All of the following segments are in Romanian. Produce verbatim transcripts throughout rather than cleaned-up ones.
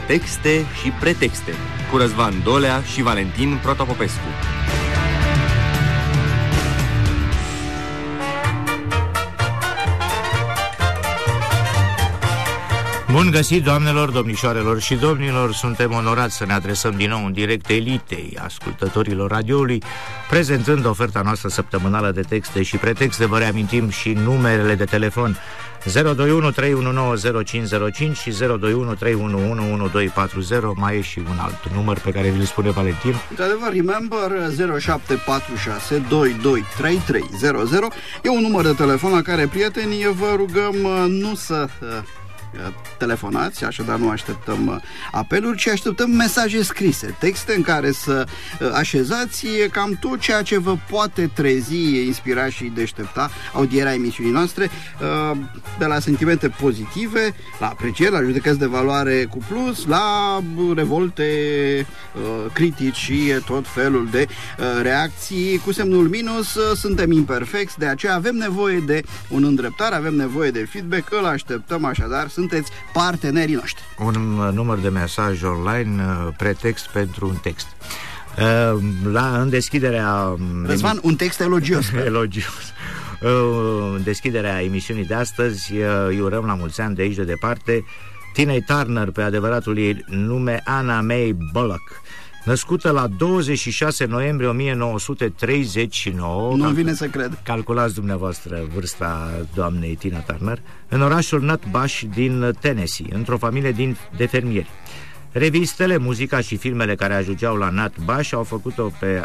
Texte și pretexte cu Răzvan Dolea și Valentin Protopopescu. Bun găsit, doamnelor, domnișoarelor și domnilor! Suntem onorați să ne adresăm din nou în direct elitei ascultătorilor radioului, prezentând oferta noastră săptămânală de texte și pretexte. Vă reamintim și numerele de telefon zero doi unu trei unu nouă zero cinci zero cinci și zero doi unu trei unu unu unu doi patru zero. Mai e și un alt număr pe care vi-l spune Valentin. Într-adevăr, remember, zero șapte patru șase doi doi trei trei zero zero. E un număr de telefon la care, prietenii, vă rugăm nu să telefonați, așadar nu așteptăm apeluri, ci așteptăm mesaje scrise, texte în care să așezați cam tot ceea ce vă poate trezi, inspira și deștepta audierea emisiunii noastre, de la sentimente pozitive, la aprecieri, la judecăți de valoare cu plus, la revolte, critici și tot felul de reacții cu semnul minus. Suntem imperfecți, de aceea avem nevoie de un îndreptar, avem nevoie de feedback, îl așteptăm, așadar sunteți partenerii noștri. Un număr de mesaj online, pretext pentru un text. La, în deschiderea... Răzvan, un text elogios. Elogios. În deschiderea emisiunii de astăzi îi urăm la mulți ani de aici de departe Tina Turner, pe adevăratul ei nume Anna Mae Bullock, născută la douăzeci și șase noiembrie o mie nouă sute treizeci și nouă. Nu vine să cred. Calculați dumneavoastră vârsta doamnei Tina Turner, în orașul Nutbush din Tennessee, într-o familie din, de fermieri. Revistele, muzica și filmele care ajungeau la Nutbush au făcut-o pe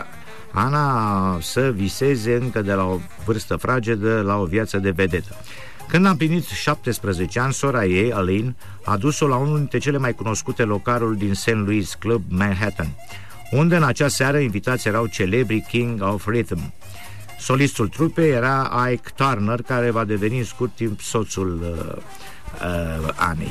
Ana să viseze încă de la o vârstă fragedă la o viață de vedetă. Când a împlinit șaptesprezece ani, sora ei, Aline, a dus-o la unul dintre cele mai cunoscute localuri din Saint Louis, Club Manhattan, unde în acea seară invitați erau celebrii King of Rhythm. Solistul trupei era Ike Turner, care va deveni în scurt timp soțul uh, uh, Anei.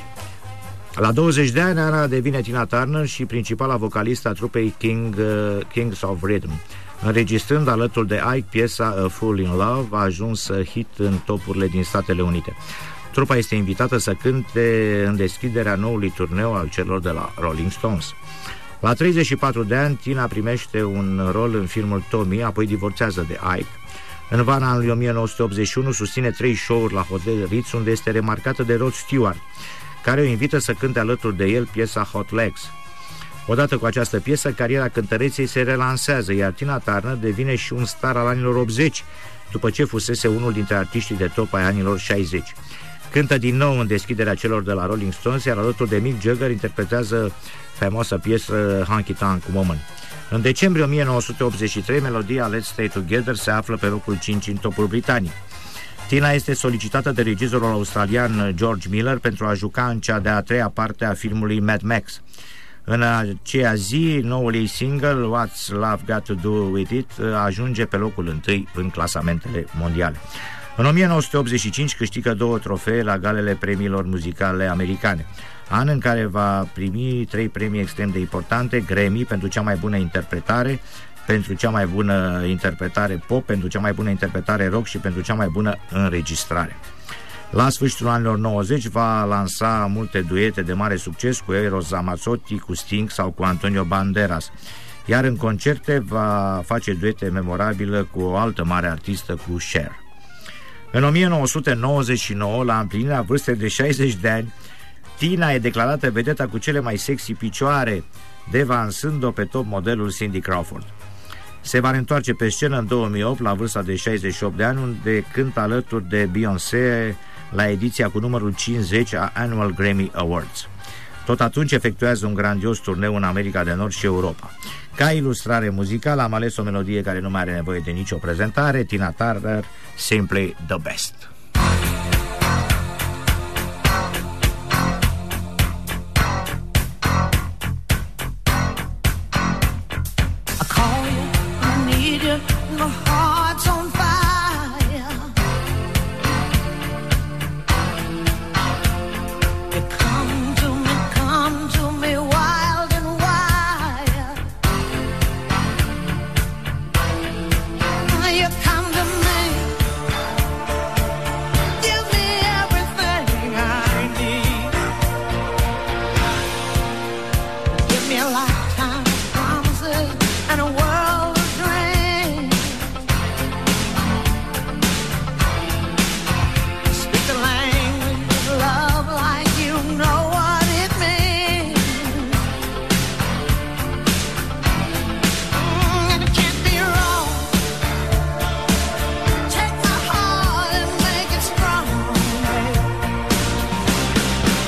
La douăzeci de ani, Ana devine Tina Turner și principala vocalistă a trupei King, uh, Kings of Rhythm. Înregistrând alături de Ike piesa A Fool in Love, a ajuns hit în topurile din Statele Unite. Trupa este invitată să cânte în deschiderea noului turneu al celor de la Rolling Stones. La treizeci și patru de ani, Tina primește un rol în filmul Tommy, apoi divorțează de Ike. În vara anului o mie nouă sute optzeci și unu susține trei show-uri la Hotel Ritz, unde este remarcată de Rod Stewart, care o invită să cânte alături de el piesa Hot Legs. Odată cu această piesă, cariera cântăreței se relansează, iar Tina Turner devine și un star al anilor optzeci, după ce fusese unul dintre artiștii de top ai anilor șaizeci. Cântă din nou în deschiderea celor de la Rolling Stones, iar alături de Mick Jagger interpretează faimoasa piesă Honky Tonk Woman. În decembrie o mie nouă sute optzeci și trei, melodia Let's Stay Together se află pe locul cinci în topul Britaniei. Tina este solicitată de regizorul australian George Miller pentru a juca în cea de-a treia parte a filmului Mad Max. În aceea zi, noul ei single, What's Love Got to Do With It, ajunge pe locul întâi în clasamentele mondiale. În o mie nouă sute optzeci și cinci câștigă două trofee la galele premiilor muzicale americane, an în care va primi trei premii extrem de importante: Grammy pentru cea mai bună interpretare, pentru cea mai bună interpretare pop, pentru cea mai bună interpretare rock și pentru cea mai bună înregistrare. La sfârșitul anilor nouăzeci va lansa multe duete de mare succes cu Eros Ramazzotti, cu Sting sau cu Antonio Banderas, iar în concerte va face duete memorabile cu o altă mare artistă, cu Cher. În o mie nouă sute nouăzeci și nouă, la împlinirea vârstei de șaizeci de ani, Tina e declarată vedeta cu cele mai sexy picioare, devansând-o pe top modelul Cindy Crawford. Se va întoarce pe scenă în două mii opt, la vârsta de șaizeci și opt de ani, unde cântă alături de Beyoncé la ediția cu numărul cincizeci a Annual Grammy Awards. Tot atunci efectuează un grandios turneu în America de Nord și Europa. Ca ilustrare muzicală am ales o melodie care nu mai are nevoie de nicio prezentare, Tina Turner, Simply the Best. You come to me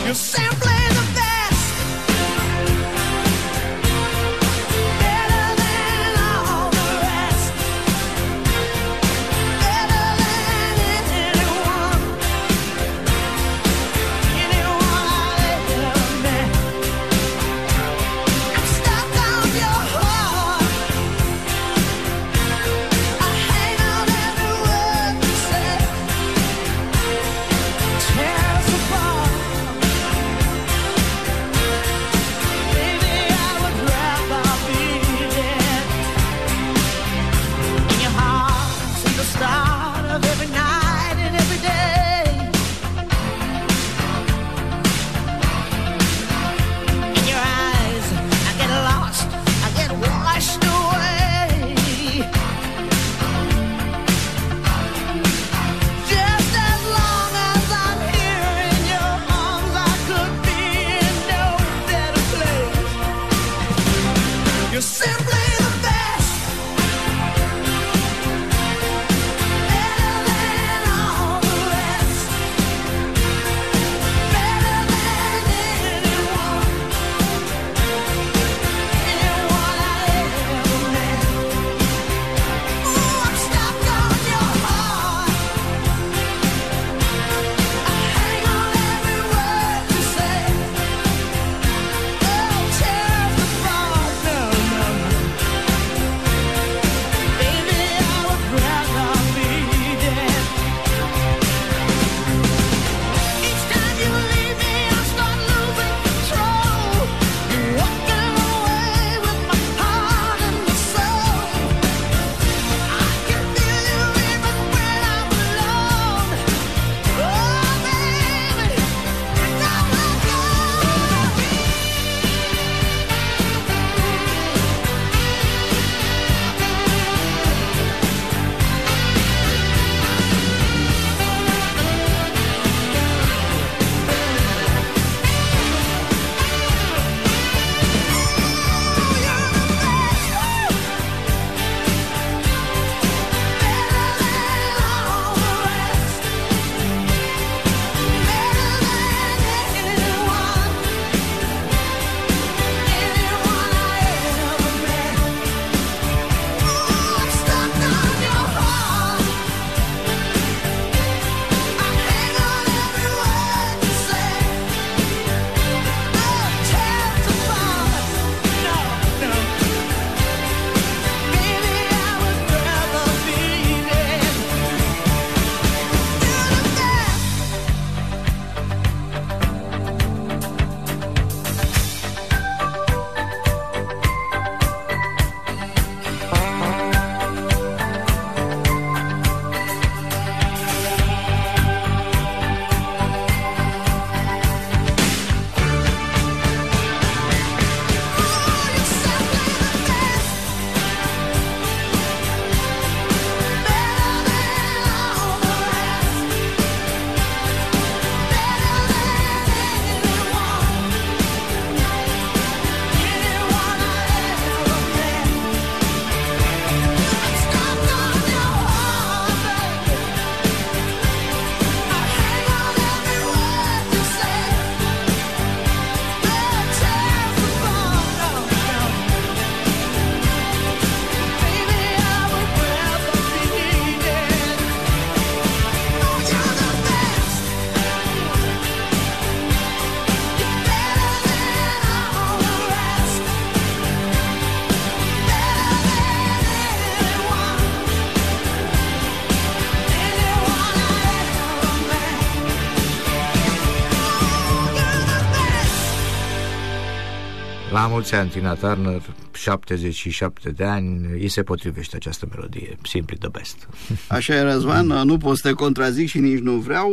La mulți ani, Tina Turner, șaptezeci și șapte de ani, îi se potrivește această melodie, simply the best. Așa e, Răzvan, nu pot să te contrazic și nici nu vreau.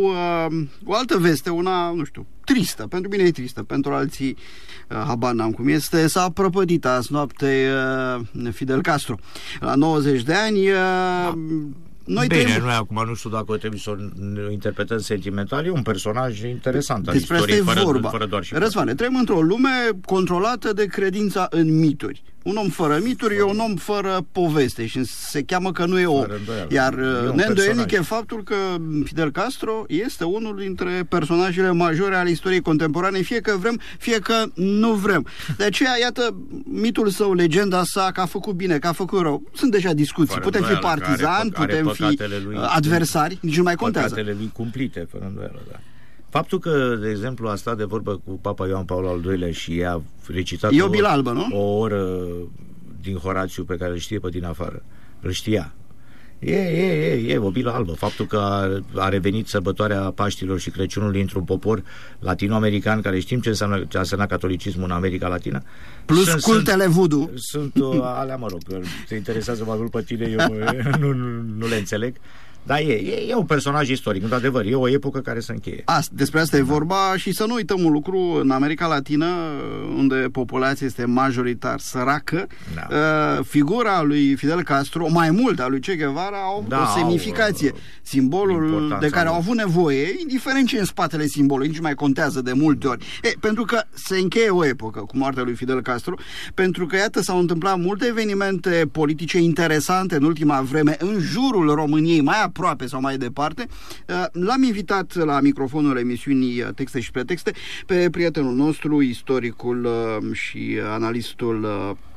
O altă veste, una, nu știu, tristă, pentru mine e tristă, pentru alții habar n-am cum este. S-a prăpădit azi noapte Fidel Castro la nouăzeci de ani. Da. Noi Bine, trăim... noi acum nu știu dacă trebuie să o interpretăm sentimental, e un personaj interesant al Despre istoriei, asta e fără, vorba. fără doar și Răzvane, trăim într-o lume controlată de credința în mituri. Un om fără mituri fără. e un om fără poveste și se cheamă că nu e om. Iar neîndoielnic e faptul că Fidel Castro este unul dintre personajele majore ale istoriei contemporane, fie că vrem, fie că nu vrem. De aceea, iată, mitul său, legenda sa, că a făcut bine, că a făcut rău. Sunt deja discuții. Fără putem fi partizani, putem fi adversari, nici nu mai contează. Păcatele lui cumplite, fără îndoială, da. Faptul că, de exemplu, a stat de vorbă cu Papa Ioan Paul al doilea și a recitat e o, o, albă, nu? o oră din Horațiu pe care îl știe pe din afară, îl știa. E, e, e, e o bilă albă. Faptul că a, a revenit sărbătoarea Paștilor și Crăciunului într-un popor latino-american, care știm ce înseamnă, ce înseamnă catolicismul în America Latină. Plus sunt, cultele sunt, voodoo. Sunt uh, alea, mă rog, te interesează mai mult pe tine, eu nu, nu, nu le înțeleg. Dar e, e, e un personaj istoric, într-adevăr, e o epocă care se încheie. Asta, despre asta e vorba și să nu uităm un lucru, în America Latină, unde populația este majoritar săracă, da. uh, figura lui Fidel Castro, mai mult a lui Che Guevara, au da, o semnificație. Au, simbolul de care au avut nevoie, indiferent ce în spatele simbolului, nici mai contează de multe ori. E, pentru că se încheie o epocă cu moartea lui Fidel Castro, pentru că, iată, s-au întâmplat multe evenimente politice interesante în ultima vreme în jurul României, mai aproape sau mai departe. L-am invitat la microfonul emisiunii Texte și Pretexte pe prietenul nostru, istoricul și analistul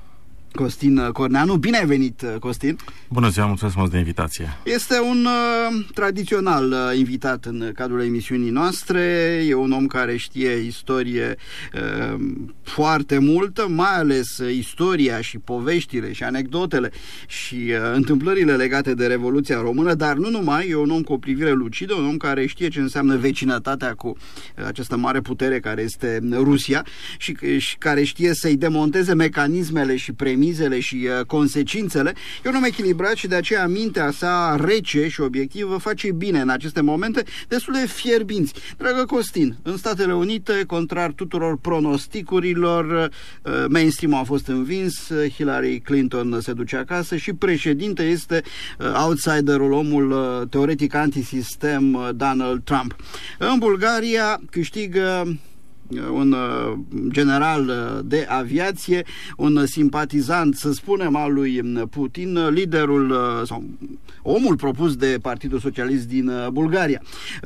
Costin Corneanu. Bine ai venit, Costin! Bună ziua, mulțumesc mult de invitație! Este un uh, tradițional uh, invitat în cadrul emisiunii noastre. E un om care știe istorie uh, foarte multă, mai ales uh, istoria și poveștile și anecdotele și uh, întâmplările legate de Revoluția Română, dar nu numai, e un om cu o privire lucidă, un om care știe ce înseamnă vecinătatea cu uh, această mare putere care este Rusia și, și care știe să-i demonteze mecanismele și premii mizele și uh, consecințele. E un om echilibrat și de aceea mintea sa rece și obiectivă face bine în aceste momente destul de fierbinți. Dragă Costin, în Statele Unite, contrar tuturor pronosticurilor, uh, mainstream-ul a fost învins, uh, Hillary Clinton se duce acasă și președinte este uh, outsiderul, omul uh, teoretic antisistem, uh, Donald Trump. În Bulgaria câștigă un general de aviație, un simpatizant, să spunem, al lui Putin, liderul sau omul propus de Partidul Socialist din Bulgaria.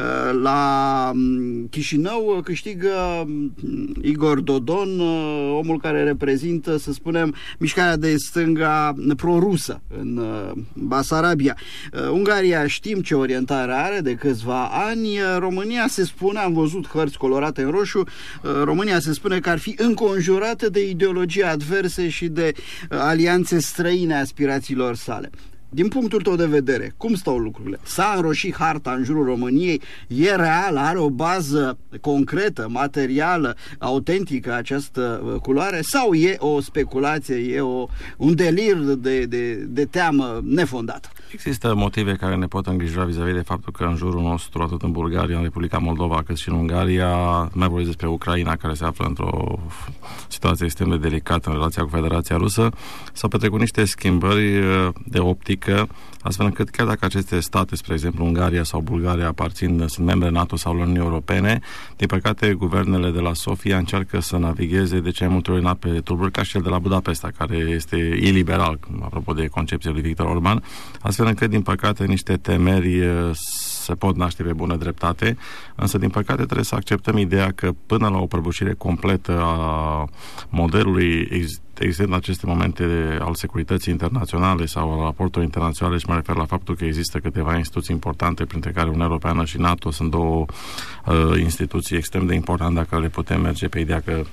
La Chișinău câștigă Igor Dodon, omul care reprezintă, să spunem, mișcarea de stânga prorusă în Basarabia. Ungaria știm ce orientare are de câțiva ani. România se spune, am văzut hărți colorate în roșu, România se spune că ar fi înconjurată de ideologii adverse și de alianțe străine aspirațiilor sale. Din punctul tău de vedere, cum stau lucrurile? S-a înroșit harta în jurul României? E reală? Are o bază concretă, materială, autentică această culoare? Sau e o speculație, e o, un delir de, de, de teamă nefondată? Există motive care ne pot îngrijora vis-a-vis de faptul că în jurul nostru, atât în Bulgaria, în Republica Moldova, cât și în Ungaria, mai vorbesc despre Ucraina, care se află într-o situație extrem de delicată în relația cu Federația Rusă, s-au petrecut niște schimbări de optică, astfel încât chiar dacă aceste state, spre exemplu Ungaria sau Bulgaria, aparțin, sunt membre NATO sau Uniunii Europene, din păcate, guvernele de la Sofia încearcă să navigheze de cele multe ori în ape tulburi, ca și cel de la Budapesta, care este iliberal, apropo de concepția lui Victor Orban, astfel încât, din păcate, niște temeri se pot naște pe bună dreptate, însă, din păcate, trebuie să acceptăm ideea că până la o prăbușire completă a modelului existent în aceste momente al securității internaționale sau al raportului internaționale, și mă refer la faptul că există câteva instituții importante, printre care Uniunea Europeană și NATO, sunt două uh, instituții extrem de importante dacă le putem merge pe ideea că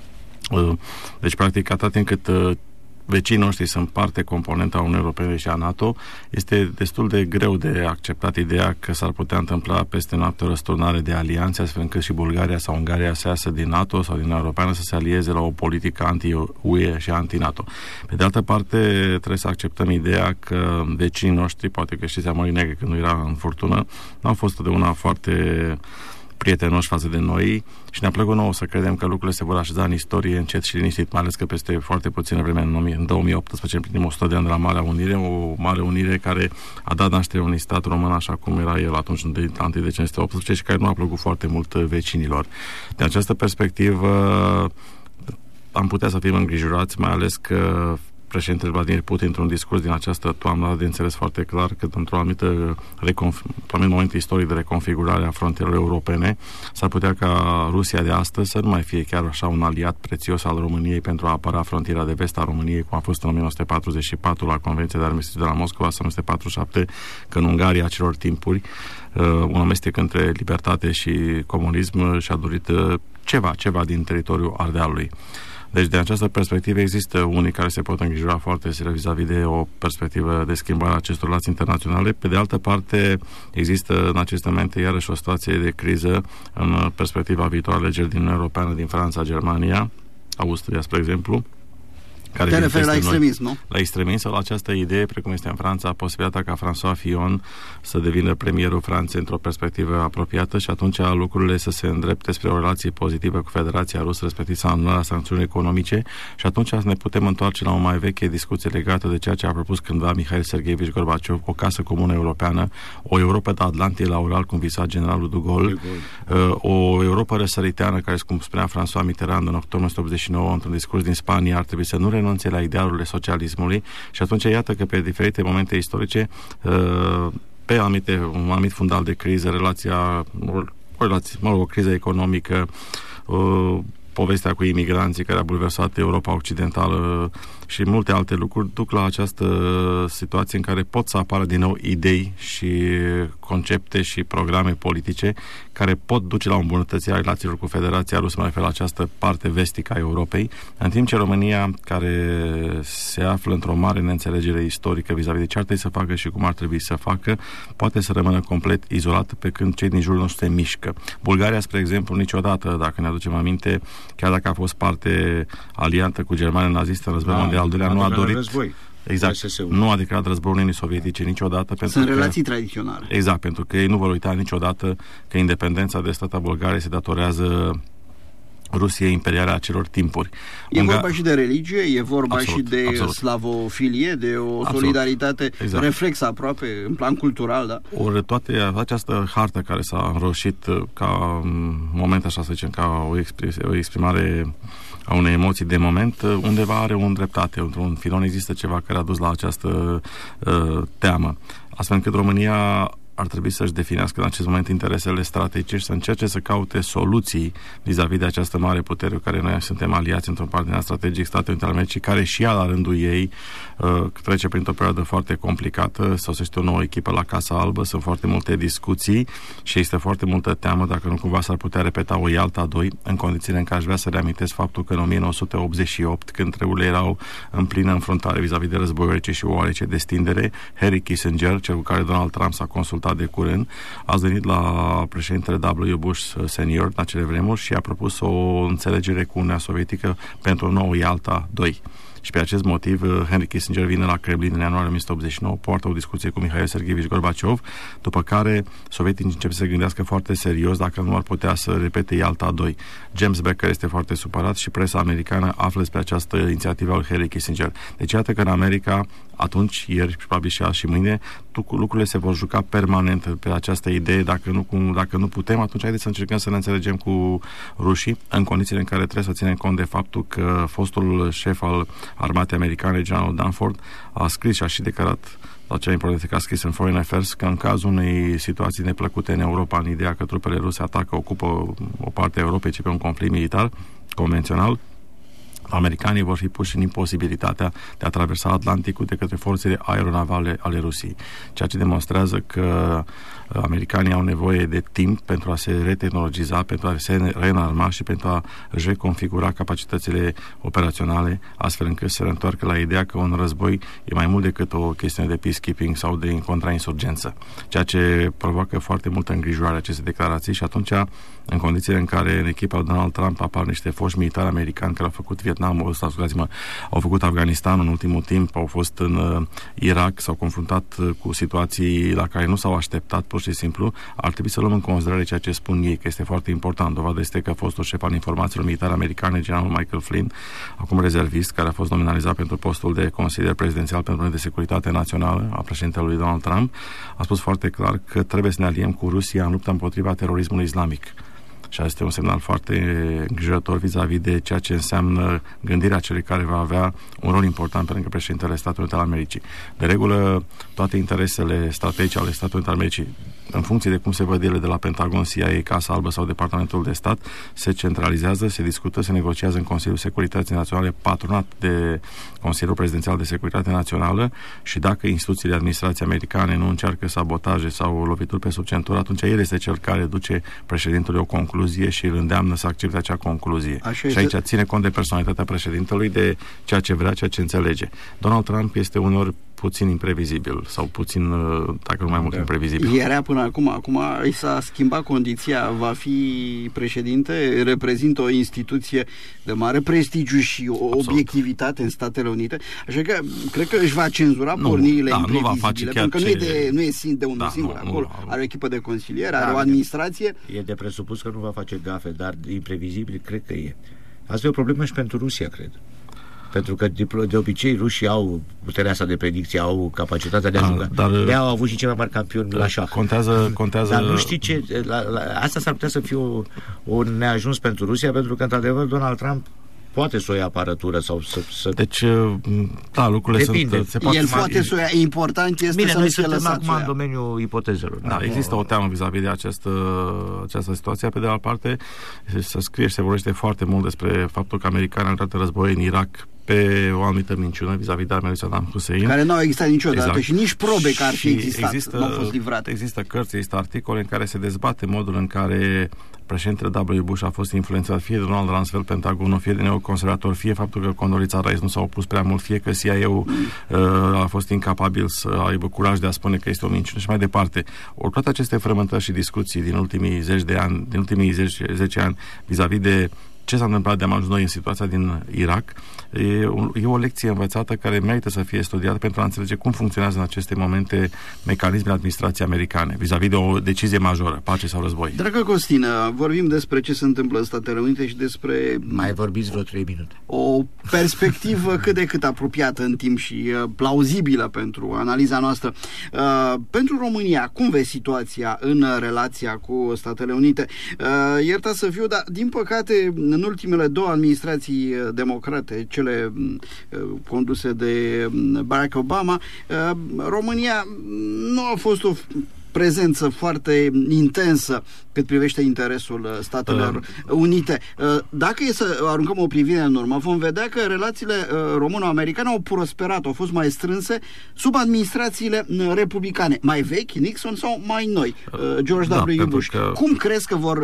uh, deci, practic, atât timp cât uh, vecinii noștri sunt parte componentă a Uniunii Europene și a NATO, este destul de greu de acceptat ideea că s-ar putea întâmpla peste noapte o răsturnare de alianțe, astfel încât și Bulgaria sau Ungaria să iasă din NATO sau din Uniunea Europeană, să se alieze la o politică anti-U E și anti-NATO. Pe de altă parte, trebuie să acceptăm ideea că vecinii noștri, poate că știți, Mării Negre, când nu era în furtună, n-au fost totdeauna foarte prietenoși față de noi și ne-a plăcut nouă să credem că lucrurile se vor așeza în istorie încet și liniștit, mai ales că peste foarte puțină vreme, în două mii optsprezece, împlinim o sută de ani de la Marea Unire, o Mare Unire care a dat naștere unui stat român așa cum era el atunci, în întâi decembrie o sută optsprezece, și care nu a plăcut foarte mult vecinilor. De această perspectivă, am putea să fim îngrijorați, mai ales că președintele Vladimir Putin, într-un discurs din această toamnă, a de înțeles foarte clar că într-o anumită reconf- anumit moment istoric de reconfigurare a frontierelor europene, s-ar putea ca Rusia de astăzi să nu mai fie chiar așa un aliat prețios al României pentru a apăra frontiera de vest a României, cum a fost în o mie nouă sute patruzeci și patru la Convenția de Armistițiu de la Moscova, sau o mie nouă sute patruzeci și șapte, că în Ungaria acelor timpuri uh, un amestec între libertate și comunism și-a dorit uh, ceva, ceva din teritoriul Ardealului. Deci, de această perspectivă, există unii care se pot îngrijora foarte serios vis-a-vis de o perspectivă de schimbare a acestor relații internaționale. Pe de altă parte, există în aceste momente iarăși o situație de criză în perspectiva viitoare a alegerilor din Uniunea Europeană, din Franța, Germania, Austria, spre exemplu. Care te referi la extremism, nu? La extremism sau la această idee, precum este în Franța, posibilitatea ca François Fillon să devină premierul Franței într-o perspectivă apropiată și atunci lucrurile să se îndrepte spre o relație pozitivă cu Federația Rusă, respectiv să anularea sancțiunile economice, și atunci ne putem întoarce la o mai veche discuție legată de ceea ce a propus cândva Mihail Sergeevici Gorbaciov, o casă comună europeană, o Europa de Atlantie la oral, cum visa generalul de Gaulle, o Europa răsăriteană, care, cum spunea François Mitterrand în octombrie o mie nouă sute optzeci și nouă, într-un discurs din Spania, ar trebui să nu renunțe la idealurile socialismului, și atunci iată că pe diferite momente istorice, pe anumite, un anumit fundal de criză, relația, o, relație, mă rog, o criză economică, povestea cu imigranții care a bulversat Europa Occidentală și multe alte lucruri, duc la această situație în care pot să apară din nou idei și concepte și programe politice care pot duce la îmbunătățirea relațiilor cu Federația Rusă, mă refer la această parte vestică a Europei, în timp ce România, care se află într-o mare neînțelegere istorică vis-a-vis de ce ar trebui să facă și cum ar trebui să facă, poate să rămână complet izolată, pe când cei din jurul nostru se mișcă. Bulgaria, spre exemplu, niciodată, dacă ne aducem aminte, chiar dacă a fost parte aliantă cu Germania nazistă în războiul mondial al doilea, nu a dorit... Război. Exact. Nu a declarat războiul Uniunii Sovietice niciodată. Pentru Sunt că, relații tradiționale. Exact, pentru că ei nu vor uita niciodată că independența de stat a Bulgariei se datorează Rusiei imperiale a acelor timpuri. E Unga... vorba și de religie, e vorba absolut, și de absolut. slavofilie, de o Absolut. solidaritate Exact. reflexă aproape în plan cultural, da? Ori toate această hartă care s-a înroșit ca moment, așa să zicem, ca o, exprim, o exprimare a unei emoții de moment, undeva are un dreptate, într-un filon există ceva care a dus la această uh, teamă. Astfel încât România ar trebui să-și definească în acest moment interesele strategice și să încerce să caute soluții vis-a-vis de această mare putere cu care noi suntem aliați într-un parteneriat strategic, Statele Unite ale Americii, care și ea, la rândul ei, uh, trece printr-o perioadă foarte complicată, sosește o nouă echipă la Casa Albă, sunt foarte multe discuții și este foarte multă teamă dacă nu cumva s-ar putea repeta o Ialta doi, în condițiile în care aș vrea să reamintesc faptul că în o mie nouă sute optzeci și opt, când treburile erau în plină înfruntare vis-a-vis de războiul rece și o oarece destindere, Henry Kissinger, cel cu care Donald Trump s-a consultat de curând, a venit la președintele W. Bush senior în acele vremuri și a propus o înțelegere cu Uniunea Sovietică pentru o nouă Ialta doi. Și pe acest motiv, Henry Kissinger vine la Kremlin în ianuarie o mie nouă sute optzeci și nouă, poartă o discuție cu Mihail Sergeevici Gorbaciov, după care sovieticii încep să se gândească foarte serios dacă nu ar putea să repete Ialta doi. James Becker este foarte supărat și presa americană află despre această inițiativă a lui Henry Kissinger. Deci iată că în America, atunci, ieri, probabil și azi și mâine, lucrurile se vor juca permanent pe această idee. Dacă nu, dacă nu putem, atunci haideți să încercăm să ne înțelegem cu rușii, în condițiile în care trebuie să ținem cont de faptul că fostul șef al armatei americane, generalul Danford, a scris și a și declarat la cea importantă că a scris în Foreign Affairs că în cazul unei situații neplăcute în Europa, în ideea că trupele ruse atacă, ocupă o parte a Europei, ci pe un conflict militar convențional, americanii vor fi puși în imposibilitatea de a traversa Atlanticul de către forțele aeronavale ale Rusiei. Ceea ce demonstrează că americanii au nevoie de timp pentru a se retehnologiza, pentru a se reînarma și pentru a reconfigura capacitățile operaționale, astfel încât să se întoarcă la ideea că un război e mai mult decât o chestiune de peacekeeping sau de contrainsurgență. Ceea ce provoacă foarte multă îngrijorare aceste declarații și atunci, în condițiile în care în echipa lui Donald Trump apar niște foști militari americani care au făcut Vietnamul, scuzați-mă, au făcut Afganistan în ultimul timp, au fost în uh, Irak, s-au confruntat uh, cu situații la care nu s-au așteptat pur și simplu, ar trebui să luăm în considerare ceea ce spun ei, că este foarte important. Dovadă este că fostul șef al informațiilor militare americane, generalul Michael Flynn, acum rezervist, care a fost nominalizat pentru postul de consilier prezidențial pentru de securitate națională a președintelui Donald Trump, a spus foarte clar că trebuie să ne aliem cu Rusia în lupta împotriva terorismului islamic. și asta este un semnal foarte îngrijorător vis-a-vis de ceea ce înseamnă gândirea celui care va avea un rol important pe lângă președintele Statelor Unite ale Americii. De regulă, toate interesele strategice ale Statelor Unite ale Americii, în funcție de cum se văd ele de la Pentagon, C I A, Casa Albă sau Departamentul de Stat, se centralizează, se discută, se negociază în Consiliul Securității Naționale, patronat de Consiliul Prezidențial de Securitate Națională, și dacă instituțiile administrației americane nu încearcă sabotaje sau lovituri pe sub centură, atunci el este cel care duce președintelui o concluzie și îl îndeamnă să accepte acea concluzie. Așa și aici ține cont de personalitatea președintelui, de ceea ce vrea, ceea ce înțelege. Donald Trump este uneori puțin imprevizibil sau puțin, dacă nu mai mult, da. imprevizibil. Era până acum, acum i s-a schimbat condiția, va fi președinte, reprezintă o instituție de mare prestigiu și o Absolut. obiectivitate în Statele Unite, așa că cred că își va cenzura nu, pornirile da, imprevizibile, pentru că ce... nu e de, nu e de unul da, singur nu, acolo, nu, are o echipă de consiliere, da, are o administrație. E de presupus că nu va face gafe, dar imprevizibil cred că e. Asta e o problemă și pentru Rusia, cred. Pentru că de, de obicei rușii au puterea asta de predicție, au capacitatea de a juca. Dar de au avut și cei mai mari campioni la șah. Contează, contează... Dar nu știi ce... La, la, asta s-ar putea să fie o, o neajuns pentru Rusia, pentru că, într-adevăr, Donald Trump poate să o ia aparatură sau să... să... Deci, da, lucrurile Depinde. sunt... Se poate El poate să o ia. Important este Bine, să noi nu fie lăsat acum în domeniul ipotezelor. Da, da, există o teamă vis-a-vis de această, această situație. Pe de altă parte, se scrie și se vorbește foarte mult despre faptul că americanii au intrat în război în Irak pe o anumită minciună vis-a-vis de armele lui Saddam Hussein. Care nu au existat niciodată exact. și nici probe că ar fi existat, există, nu au fost livrate. Există cărți, există articole în care se dezbate modul în care președintele W. Bush a fost influențat fie de Donald Rumsfeld, Pentagonul, fie de neoconservator, fie faptul că Condoleezza Rice nu s-a opus prea mult, fie că C I A-ul mm. uh, a fost incapabil să aibă curaj de a spune că este o minciună și mai departe. Ori toate aceste frământări și discuții din ultimii zeci de ani, din ultimii zece, zece ani, vis-a-vis de ce s-a întâmplat de-am ajuns noi în situația din Irak, e o, e o lecție învățată care merită să fie studiată pentru a înțelege cum funcționează în aceste momente mecanismele administrației americane, vis-a-vis de o decizie majoră, pace sau război. Dragă Costin, vorbim despre ce se întâmplă în Statele Unite și despre... Mai vorbiți vreo trei minute. O perspectivă cât de cât apropiată în timp și uh, plauzibilă pentru analiza noastră. Uh, pentru România, cum vezi situația în relația cu Statele Unite? Uh, iertați să fiu, dar din păcate în ultimele două administrații democrate, cele conduse de Barack Obama, România nu a fost o prezență foarte intensă cât privește interesul Statelor uh. Unite. Dacă e să aruncăm o privire în urmă, vom vedea că relațiile româno-americane au prosperat, au fost mai strânse sub administrațiile republicane, mai vechi, Nixon, sau mai noi, George da, W. Bush. Că... Cum crezi că vor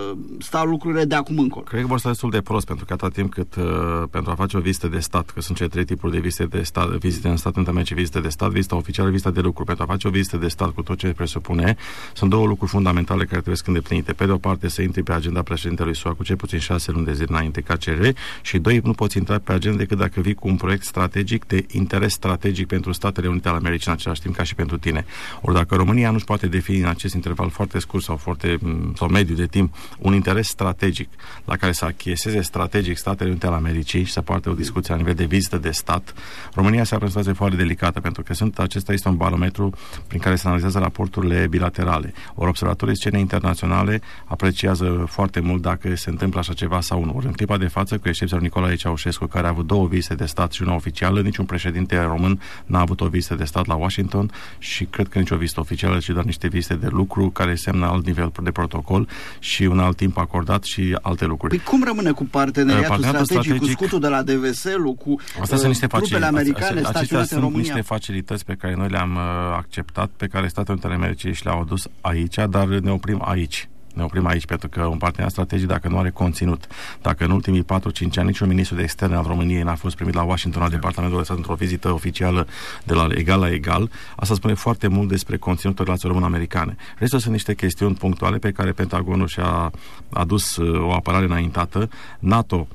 sta lucrurile de acum încolo? Cred că vor sta destul de prost, pentru că atât timp cât uh, pentru a face o vizită de stat, că sunt cele trei tipuri de vizite de stat, vizite în Statele Unite și vizite de stat, vizita oficială, vizita de lucru. Pentru a face o vizită de stat cu tot ce presupune, sunt două lucruri fundamentale care trebuie să îndeplinite. Pe de o parte, să intri pe agenda președintelui S U A cu cel puțin șase luni de zi înainte ca cerere, și doi, nu poți intra pe agenda decât dacă vii cu un proiect strategic de interes strategic pentru Statele Unite ale Americii în același timp ca și pentru tine. Ori dacă România nu-și poate defini în acest interval foarte scurt sau foarte sau mediu de timp un interes strategic la care să achieseze strategic Statele Unite ale Americii și să poarte o discuție la nivel de vizită de stat, România se află în situație foarte delicată, pentru că sunt, acesta este un barometru prin care se analizează raporturile bilaterale. Ori observatorii scene internaționale apreciază foarte mult dacă se întâmplă așa ceva sau nu. Ori în clipa de față, cu excepția lui Nicolae Ceaușescu, care a avut două vizite de stat și una oficială, niciun președinte român n-a avut o vizită de stat la Washington și cred că nicio vizită oficială, ci doar niște vizite de lucru care semnă alt nivel de protocol și un alt timp acordat și alte lucruri. Păi cum rămâne cu parteneriatul, parteneriatul strategic, strategic, cu scutul de la D V S-ul, cu Astea sunt niște trupele americane staționate în România? Niște facilități pe care noi le-am uh, acceptat, pe care Statele Unite ale Americii și le-au adus aici, dar ne oprim aici. Ne oprim aici, pentru că un partener strategic, dacă nu are conținut, dacă în ultimii patru cinci ani niciun ministru de externe al României n-a fost primit la Washington, la Departamentul de Stat, într-o vizită oficială de la egal la egal, asta spune foarte mult despre conținutul relației româno-americane. Restul sunt niște chestiuni punctuale pe care Pentagonul și-a adus o apărare înaintată. NATO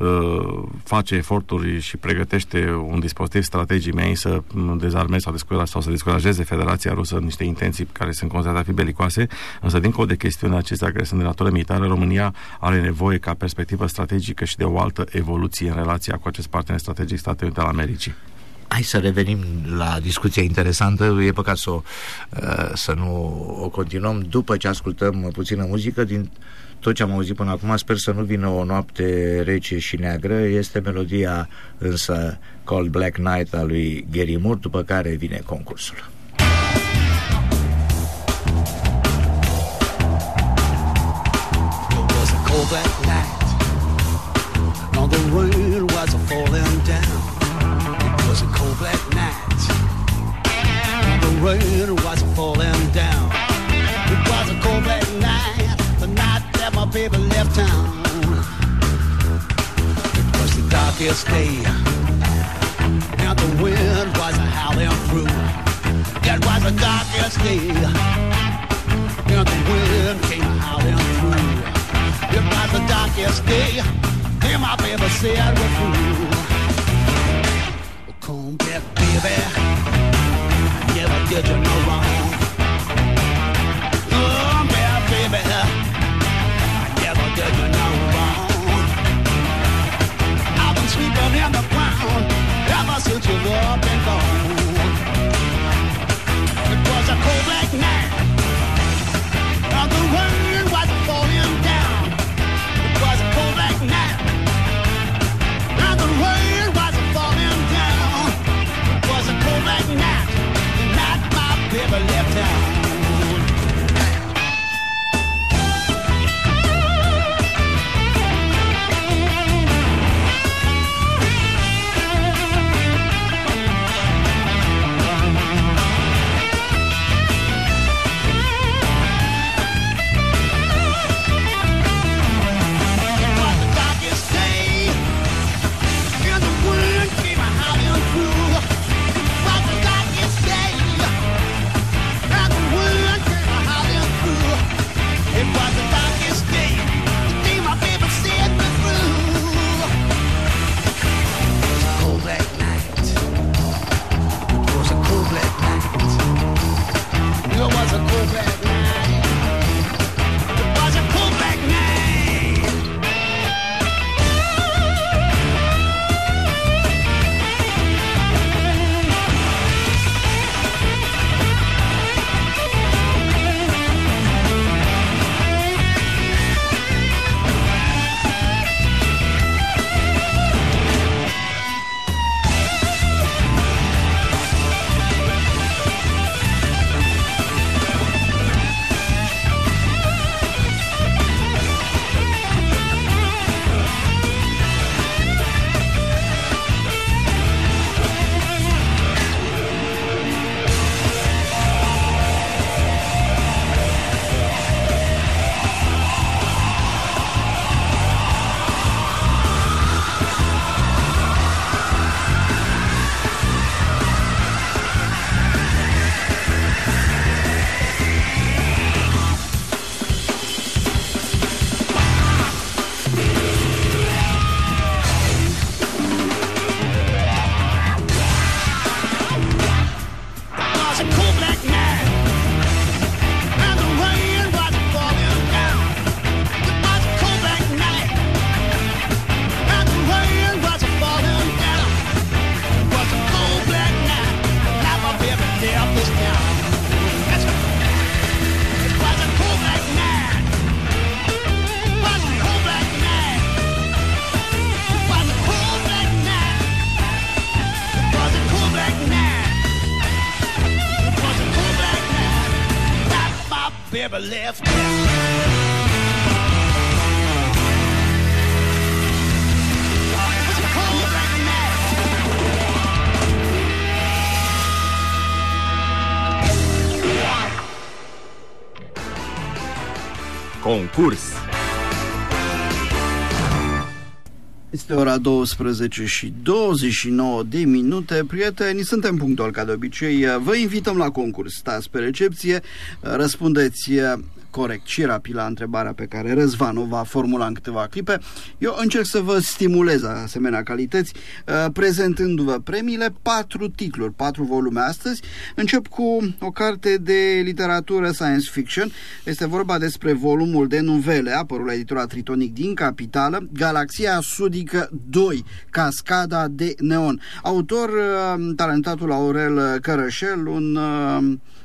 face eforturi și pregătește un dispozitiv strategic menit să dezarmeze sau, descuraj, sau să descurajeze Federația Rusă în niște intenții care sunt considerate a fi belicoase, însă dincolo de chestiunea acestea care sunt de natură militară, România are nevoie ca perspectivă strategică și de o altă evoluție în relația cu acest partener strategic, Statele Unite ale Americii. Hai să revenim la discuția interesantă. E păcat să, o, să nu o continuăm după ce ascultăm puțină muzică din tot ce am auzit până acum. Sper să nu vină o noapte rece și neagră. Este melodia însă Cold Black Night a lui Gary Moore, după care vine concursul. Cold black night, all the rain was a falling down. It was a cold black night, all the rain was a falling down. It was a cold black night, the night that my baby left town. It was the darkest day, and the wind was a howling through. It was the darkest day, and the wind came a howling through. It was the darkest day, and my baby said we're through. Come back, baby, never did you no wrong. Come back, baby, never did you no wrong. I've been sleeping in the ground ever since you've up and gone. It was a cold black night, and the rain was falling down. It was a cold black night, and the rain was falling down. It was a cold black night, the night my baby left town. Left Concurs. Este ora douăsprezece și douăzeci și nouă de minute. Prieteni, suntem punctual ca de obicei. Vă invităm la concurs. Stați pe recepție, răspundeți corect și rapid la întrebarea pe care Răzvan o va formula în câteva clipe. Eu încerc să vă stimulez asemenea calități, prezentându-vă premiile, patru titluri, patru volume astăzi. Încep cu o carte de literatură science fiction. Este vorba despre volumul de nuvele apărut la editura Tritonic din Capitală, Galaxia Sudică doi, Cascada de Neon. Autor talentatul Aurel Cărășel, un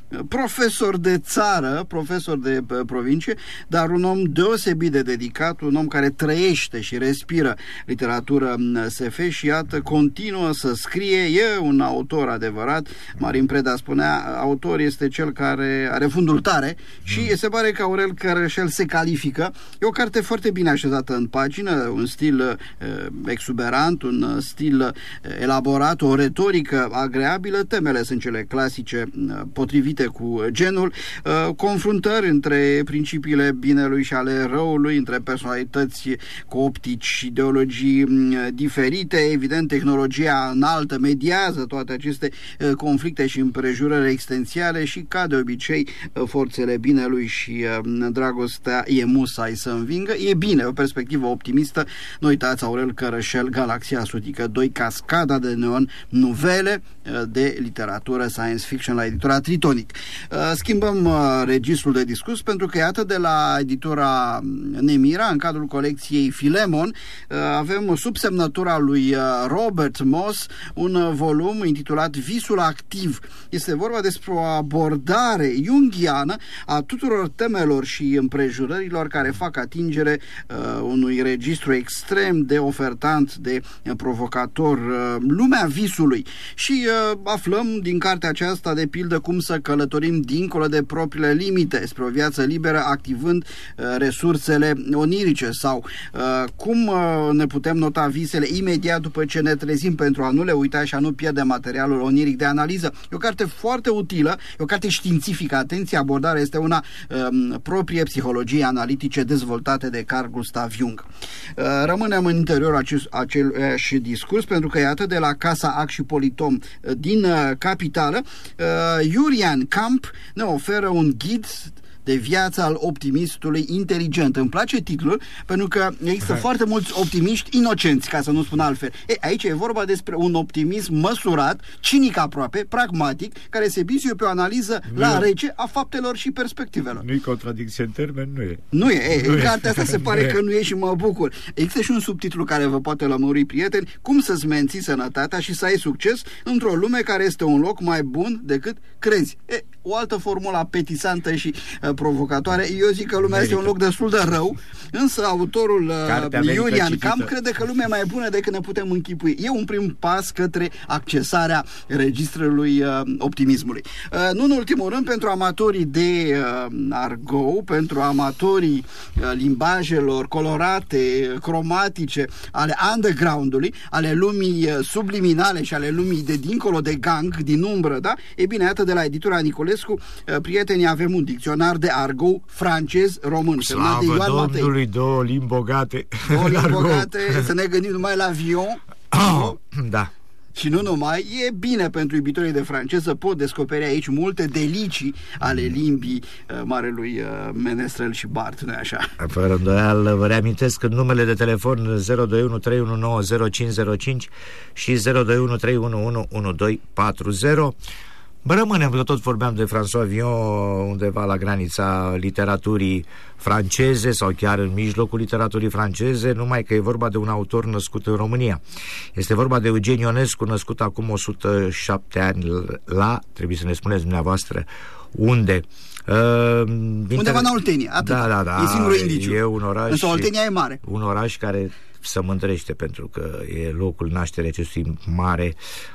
profesor de țară, profesor de provincie, dar un om deosebit de dedicat, un om care trăiește și respiră literatură S F și iată, continuă să scrie, e un autor adevărat. Marin Preda spunea, autor este cel care are fundul tare și mm. se pare că Aurel Cărășel se califică. E o carte foarte bine așezată în pagină, un stil uh, exuberant, un stil uh, elaborat, o retorică agreabilă, temele sunt cele clasice uh, potrivite cu genul, uh, confruntări între principiile binelui și ale răului, între personalități cu optici și ideologii uh, diferite, evident tehnologia înaltă mediază toate aceste uh, conflicte și împrejurări existențiale și, ca de obicei, uh, forțele binelui și uh, dragostea e musai să învingă. E bine, o perspectivă optimistă. Nu uitați, Aurel Cărășel, Galaxia Sutică doi, Cascada de neon, nuvele uh, de literatură science fiction la editura Tritonic. Schimbăm registrul de discurs pentru că, iată, de la editura Nemira, în cadrul colecției Filemon, avem sub semnătura lui Robert Moss un volum intitulat Visul activ. Este vorba despre o abordare junghiană a tuturor temelor și împrejurărilor care fac atingere unui registru extrem de ofertant, de provocator, lumea visului. Și aflăm din cartea aceasta, de pildă, cum să călătorim dincolo de propriile limite spre o viață liberă, activând uh, resursele onirice, sau uh, cum uh, ne putem nota visele imediat după ce ne trezim pentru a nu le uita și a nu pierde materialul oniric de analiză. E o carte foarte utilă, e o carte științifică, atenție, abordarea este una uh, proprie psihologiei analitice dezvoltate de Carl Gustav Jung. Uh, rămânem în interiorul acest, același discurs, pentru că, iată, de la Casa Ac și Politom uh, din uh, capitală, uh, Jurian Camp ne oferă un ghid de viața al optimistului inteligent. Îmi place titlul, pentru că există Hai. foarte mulți optimiști inocenți, ca să nu spun altfel. E, aici e vorba despre un optimism măsurat, cinic aproape, pragmatic, care se bizuie pe o analiză nu. la rece a faptelor și perspectivelor. Nu-i contradicție în termen? Nu e. Nu e. e nu în cartea asta se pare nu că nu e și mă bucur. Există și un subtitlu care vă poate lămuri, prieteni, cum să-ți menții sănătatea și să ai succes într-o lume care este un loc mai bun decât crezi. E, o altă formulă apetisantă și uh, provocatoare. Eu zic că lumea merită. Este un loc destul de rău, însă autorul uh, Jurian Camp crede că lumea e mai bună decât ne putem închipui. E un prim pas către accesarea registrului uh, optimismului. Uh, nu în ultimul rând, pentru amatorii de uh, argot, pentru amatorii uh, limbajelor colorate, cromatice, ale underground-ului, ale lumii uh, subliminale și ale lumii de dincolo de gang, din umbră, da? E bine, iată, de la editura Nicolescu, uh, prietenii, avem un dicționar de argot francez-român. Slavă Domnului, două limbi bogate. Două limbi bogate, să ne gândim numai la avion. Oh, da. Și nu numai, e bine pentru iubitorii de franceză, pot descoperi aici multe delicii ale limbii uh, marelui uh, Menestrel și Bart, nu-i așa? Fără îndoială, vă reamintesc numele de telefon zero doi unu trei unu nouă zero cinci zero cinci și zero doi unu trei unu unu unu doi patru zero. Rămânem, că tot vorbeam de François Villon, undeva la granița literaturii franceze sau chiar în mijlocul literaturii franceze, numai că e vorba de un autor născut în România. Este vorba de Eugen Ionescu, născut acum o sută șapte ani la, trebuie să ne spuneți dumneavoastră, unde? Uh, Undeva în Oltenia, atât. Da, da, da. E singurul indiciu. E un oraș. Însă Oltenia e mare. Un oraș care să mândrește, pentru că e locul nașterii acestui mare,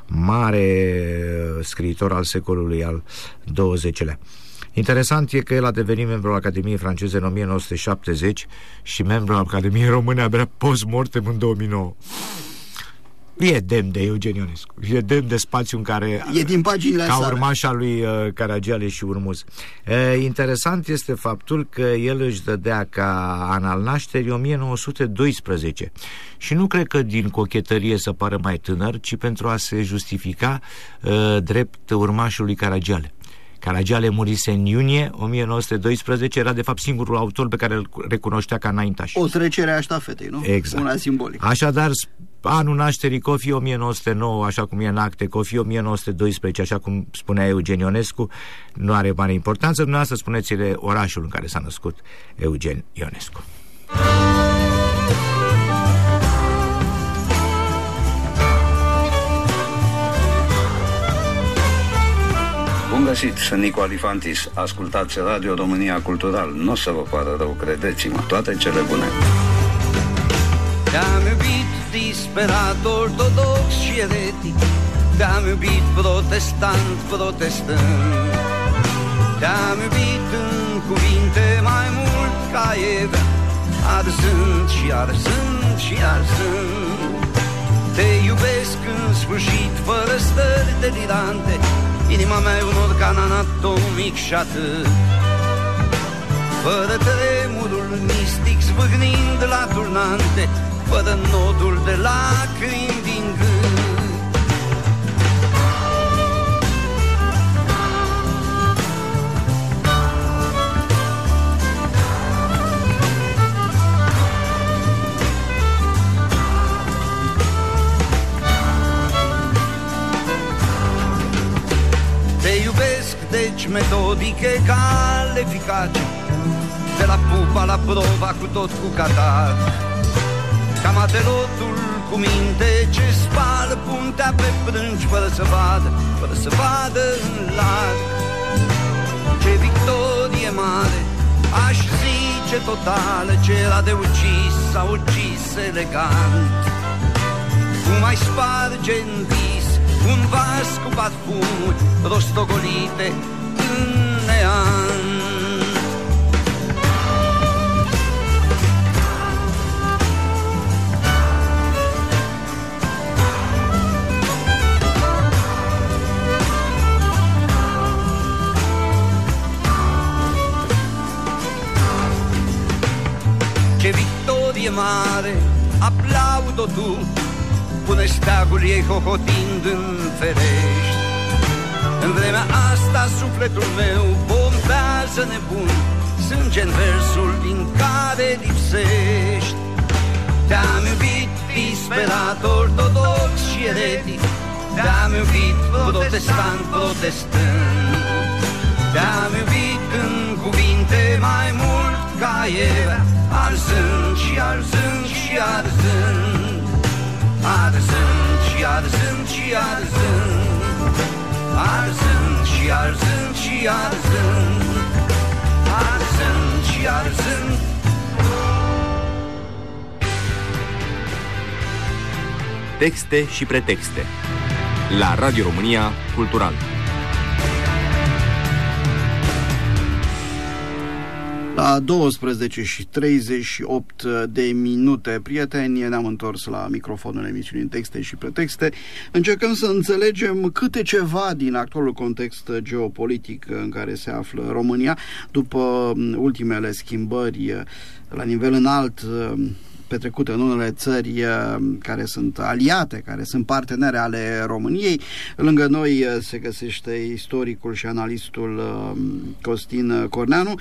mare scriitor al secolului al douăzecilea. Interesant e că el a devenit membru al Academiei franceze în o mie nouă sute șaptezeci și membru al Academiei române abia post-mortem în două mii nouă. E demn de Eugen Ionescu, e demn de spațiu în care, e din paginile ca urmașa lui uh, Caragiale și Urmuz. E, interesant este faptul că el își dădea ca an al nașterii o mie nouă sute doisprezece și nu cred că din cochetărie să pară mai tânăr, ci pentru a se justifica uh, drept urmașul lui Caragiale. Caragiale murise în iunie o mie nouă sute doisprezece, era de fapt singurul autor pe care îl recunoștea ca înaintaș. O trecere a ștafetei, nu? Exact. Una simbolică. Așadar, anul nașterii Cofi o mie nouă sute nouă, așa cum e în acte, Cofi o mie nouă sute doisprezece, așa cum spunea Eugen Ionescu, nu are mare importanță. Dumneavoastră spuneți-le orașul în care s-a născut Eugen Ionescu. Bun găsit, sunt Nico Alifantis. Ascultați Radio România Cultural. Nu o să vă pară rău, credeți-mă. Toate cele bune. Te-am iubit disperat, ortodox și eretic. Te-am iubit protestant, protestând. Te-am iubit în cuvinte mai mult ca Eva, arzând și arzând și arzând. Te iubesc în sfârșit, fără stări delirante. Inima mea e un organ anatomic și atât. Fără tremurul mistic zvârnind la turnante, fără nodul de lacrimi din gând. Deci metodic egal eficace, de la pupa la prova cu tot cu catar. Cam atelotul cu minte ce spală puntea pe brânci fără să vadă, fără să vadă în larg. Ce victorie mare, aș zice totală, ce era de ucis sau ucis elegant. Cum ai sparge în vis un vas cu parfumuri rostogolite în neant. Ce victorie mare, aplaud-o tu, pune steagul ei hohotind în ferești. În vremea asta sufletul meu bombează nebun, sânge în versul din care lipsești. Te-am iubit disperat, ortodox și eretic. Te-am iubit protestant, protestând. Te-am iubit în cuvinte mai mult ca Eva, arzând și arzând și arzând. Arzând și arzând și arzând. Arzând și arzând și arzând. Arzând și arzând. Texte și pretexte la Radio România Cultural. La douăsprezece și treizeci și opt de minute, prieteni, ne-am întors la microfonul emisiunii Texte și Pretexte. Încercăm să înțelegem câte ceva din actualul context geopolitic în care se află România după ultimele schimbări la nivel înalt petrecute în unele țări care sunt aliate, care sunt partenere ale României. Lângă noi se găsește istoricul și analistul Costin Corneanu.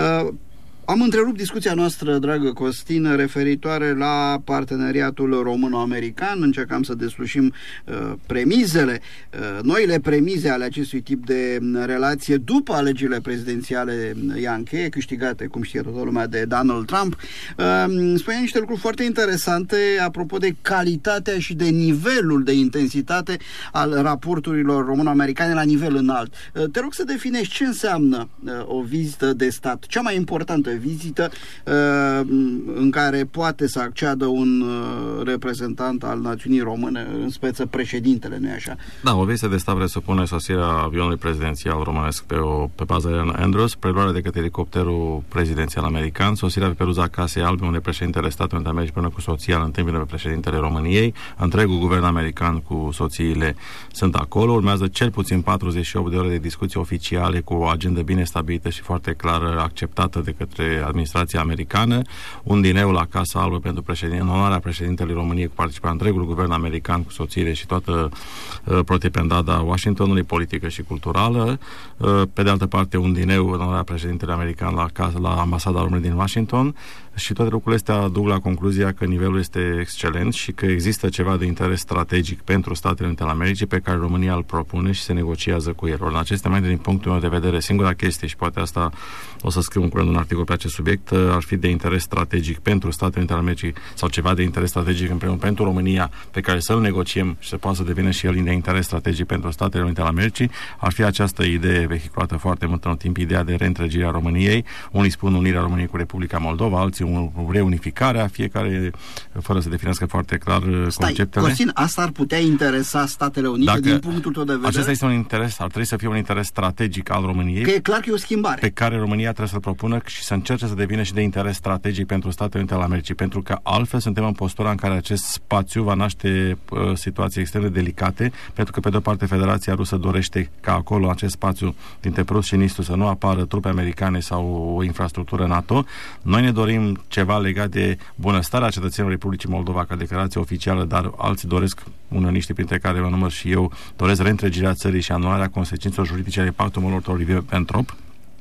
Am întrerupt discuția noastră, dragă Costin, referitoare la parteneriatul româno-american. Încercam să deslușim uh, premizele, uh, noile premize ale acestui tip de relație după alegerile prezidențiale ianche, câștigate, cum știe toată lumea, de Donald Trump. Uh, spunea niște lucruri foarte interesante apropo de calitatea și de nivelul de intensitate al raporturilor româno-americane la nivel înalt. Uh, te rog să definești ce înseamnă uh, o vizită de stat, cea mai importantă vizită uh, în care poate să acceadă un uh, reprezentant al națiunii române, în speță președintele, nu-i așa? Da, o vizită de stat presupune sosirea avionului prezidențial românesc pe, o, pe baza Elena Andrews, preluarea de către elicopterul prezidențial american, sosirea pe peruza Casei Albe, unde președintele Statului Unite Americii împreună cu soția îl întâmpină pe președintele României, întregul guvern american cu soțiile sunt acolo, urmează cel puțin patruzeci și opt de ore de discuții oficiale cu o agendă bine stabilită și foarte clară, acceptată de către administrația americană, un dineu la Casa Albă pentru președinte, în onoarea președintelui României, cu participarea întregul guvern american cu soțiile și toată uh, protependada Washingtonului, politică și culturală. Uh, pe de altă parte, un dineu în onoarea președintelui american la, casa, la ambasada României din Washington, și toate lucrurile astea duc la concluzia că nivelul este excelent și că există ceva de interes strategic pentru Statele Unite ale Americii pe care România îl propune și se negociază cu el. În aceste momente, din punctul meu de vedere, singura chestie, și poate asta o să scriu în curând un articol pe acest subiect ar fi de interes strategic pentru Statele Unite ale Americii sau ceva de interes strategic împreună pentru România, pe care să-l negociem și să poată să devină și el de interes strategic pentru Statele Unite ale Americii, ar fi această idee vehiculată foarte mult în timp, ideea de reîntregire a României. Unii spun unirea României cu Republica Moldova, alții reunificarea, fiecare fără să definească foarte clar Stai, conceptele. Costin, asta ar putea interesa Statele Unite Dacă din punctul tău de vedere? Acesta este un interes, ar trebui să fie un interes strategic al României. Că e clar că e o schimbare. Pe care România trebuie să-l propună și să încerce să devină și de interes strategic pentru Statele Unite ale Americii, pentru că altfel suntem în postura în care acest spațiu va naște uh, situații extrem de delicate, pentru că pe de-o parte Federația Rusă dorește ca acolo, în acest spațiu dintre Prus și Nistru, să nu apară trupe americane sau o infrastructură NATO. Noi ne dorim ceva legat de bunăstarea cetățenilor Republicii Moldova ca declarație oficială, dar alții doresc, unioniștii printre care mă număr și eu, doresc reîntregirea țării și anularea consecințelor juridice ale pactului Molotov-Ribbentrop.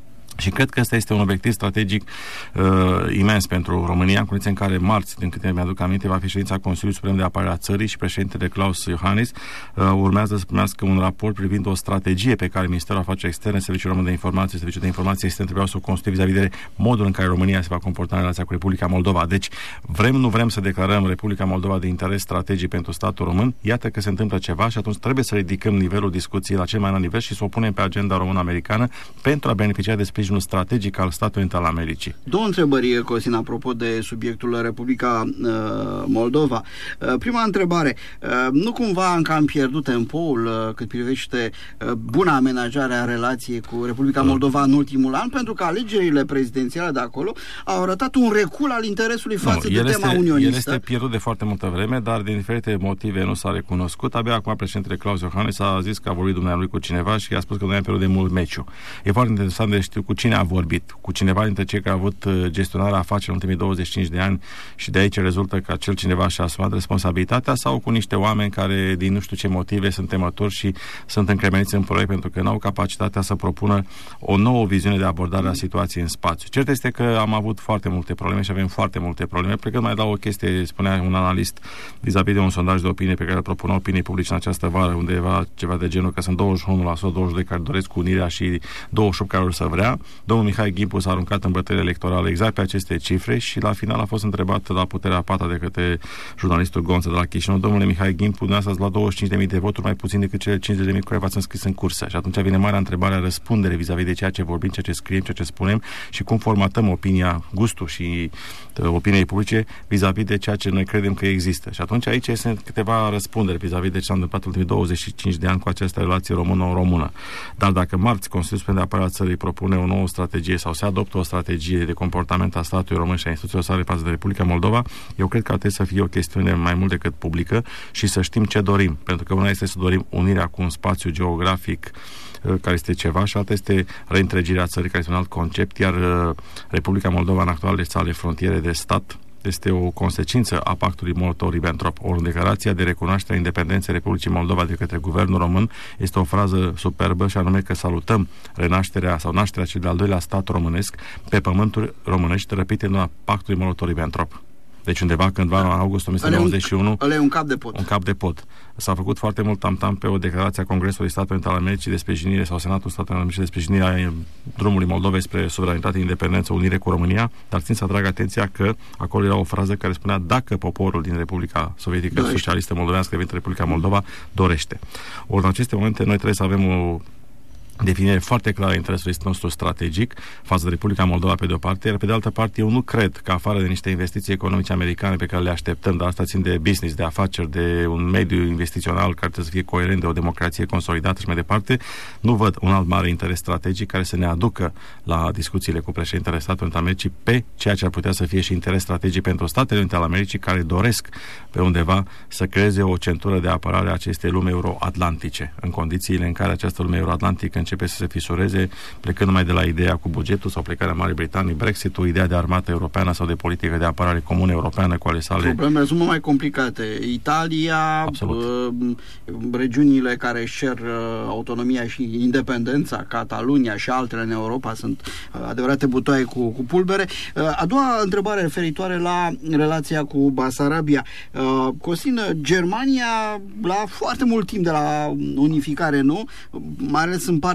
Și cred că ăsta este un obiectiv strategic uh, imens pentru România, în condiții în care marți, din câte mi-aduc aminte, va fi ședința Consiliului Suprem de Apărare a țării și președintele Klaus Iohannis uh, urmează să primească un raport privind o strategie pe care Ministerul Afacerilor Externe, Serviciul Român de Informație, Serviciul de Informație Externe trebuiau să o construie vis-a-vis de modul în care România se va comporta în relația cu Republica Moldova. Deci, vrem, nu vrem să declarăm Republica Moldova de interes strategic pentru statul român, iată că se întâmplă ceva și atunci trebuie să ridicăm nivelul discuției la cel mai înalt nivel și să o punem pe agenda română-americană pentru a beneficia de sprijinul strategic al Statelor Unite ale Americii. Două întrebări, Costin, apropo de subiectul Republica uh, Moldova. Uh, prima întrebare, uh, nu cumva încă am pierdut tempoul uh, cât privește uh, buna amenajare a relației cu Republica Moldova în ultimul an, pentru că alegerile prezidențiale de acolo au arătat un recul al interesului față nu, de tema este, unionistă. El este pierdut de foarte multă vreme, dar din diferite motive nu s-a recunoscut. Abia acum președintele Klaus Iohannis a zis că a vorbit dumneavoastră cu cineva și a spus că noi am pierdut de mult meciul. E foarte interesant de știu cu cine a vorbit, cu cineva dintre cei care au avut gestionarea afacerii în ultimii douăzeci și cinci de ani și de aici rezultă că acel cineva și-a asumat responsabilitatea, sau cu niște oameni care din nu știu ce motive sunt temători și sunt încremeniți în proiect pentru că nu au capacitatea să propună o nouă viziune de abordare a situației în spațiu. Cert este că am avut foarte multe probleme și avem foarte multe probleme. Plecând mai la o chestie, spunea un analist vis-a-vis de un sondaj de opinie pe care îl propună opinii publice în această vară, undeva ceva de genul că sunt douăzeci și unu la sută, douăzeci și doi la sută care doresc unirea și douăzeci și opt la sută care o să vrea. Domnul Mihai Gimpu s-a aruncat în bătălie electorală exact pe aceste cifre și la final a fost întrebat la puterea a patra de către jurnalistul Gonță de la Chișinău: domnule Mihai Gimpu, dumneavoastră ați luat douăzeci și cinci de mii de voturi, mai puțin decât cele cincizeci de mii care v-ați înscris în cursă. Și atunci vine marea întrebare a răspundere vis-a-vis de ceea ce vorbim, ceea ce scriem, ceea ce spunem și cum formatăm opinia, gustul și uh, opiniei publice vis-a-vis de ceea ce noi credem că există. Și atunci aici sunt câteva răspunderi vis-a-vis de ce s-a întâmplat în ultimii douăzeci și cinci de ani cu această relație română-română. Dar dacă marți Consiliul Suprem de Apărare a țării propune o nouă strategie sau se adoptă o strategie de comportament a statului român și a instituțiilor sale față de Republica Moldova, eu cred că ar trebui să fie o chestiune mai mult decât publică și să știm ce dorim. Pentru că una este să dorim unirea cu un spațiu geografic care este ceva și alta este reîntregirea țării, care este un alt concept, iar Republica Moldova în actualele sale frontiere de stat este o consecință a pactului Molotov-Ribbentrop. O declarație de recunoaștere a independenței Republicii Moldova de către guvernul român este o frază superbă și anume că salutăm renașterea sau nașterea cel de-al doilea stat românesc pe pământuri românești răpite în pactului Molotov-Ribbentrop. Deci undeva cândva în august o mie nouă sute nouăzeci și unu ăla e un cap de pod. Un cap de pod. S-a făcut foarte mult tam-tam pe o declarație a Congresului Statelor Unite ale Americii de sprijinire sau Senatul Statelor Unite de sprijinire a drumului Moldovei spre suveranitate, independență, unire cu România, dar țin să atrag atenția că acolo era o frază care spunea: dacă poporul din Republica Sovietică dorește. Socialistă Moldoveană, devine Republica Moldova, dorește. Ori în aceste momente noi trebuie să avem o definire foarte clară a interesului nostru strategic față de Republica Moldova pe de o parte, iar pe de altă parte eu nu cred că afară de niște investiții economice americane pe care le așteptăm, dar asta țin de business, de afaceri, de un mediu investițional care trebuie să fie coerent, de o democrație consolidată și mai departe, nu văd un alt mare interes strategic care să ne aducă la discuțiile cu președintele Statelor Unite ale Americii pe ceea ce ar putea să fie și interes strategic pentru Statele Unite ale Americii, care doresc pe undeva să creeze o centură de apărare a acestei lume euroatlantice, în condițiile în care această lume euroatlantică începe să se fisureze, plecând numai de la ideea cu bugetul sau plecarea Marii Britanii, Brexit-ul, ideea de armată europeană sau de politică de apărare comună europeană cu ale sale. Probleme sunt mai complicate. Italia, uh, regiunile care își cer uh, autonomia și independența, Catalunia și altele în Europa sunt uh, adevărate butoaie cu, cu pulbere. Uh, a doua întrebare referitoare la relația cu Basarabia. Uh, Costin, Germania la foarte mult timp de la unificare, nu? Mai ales în partea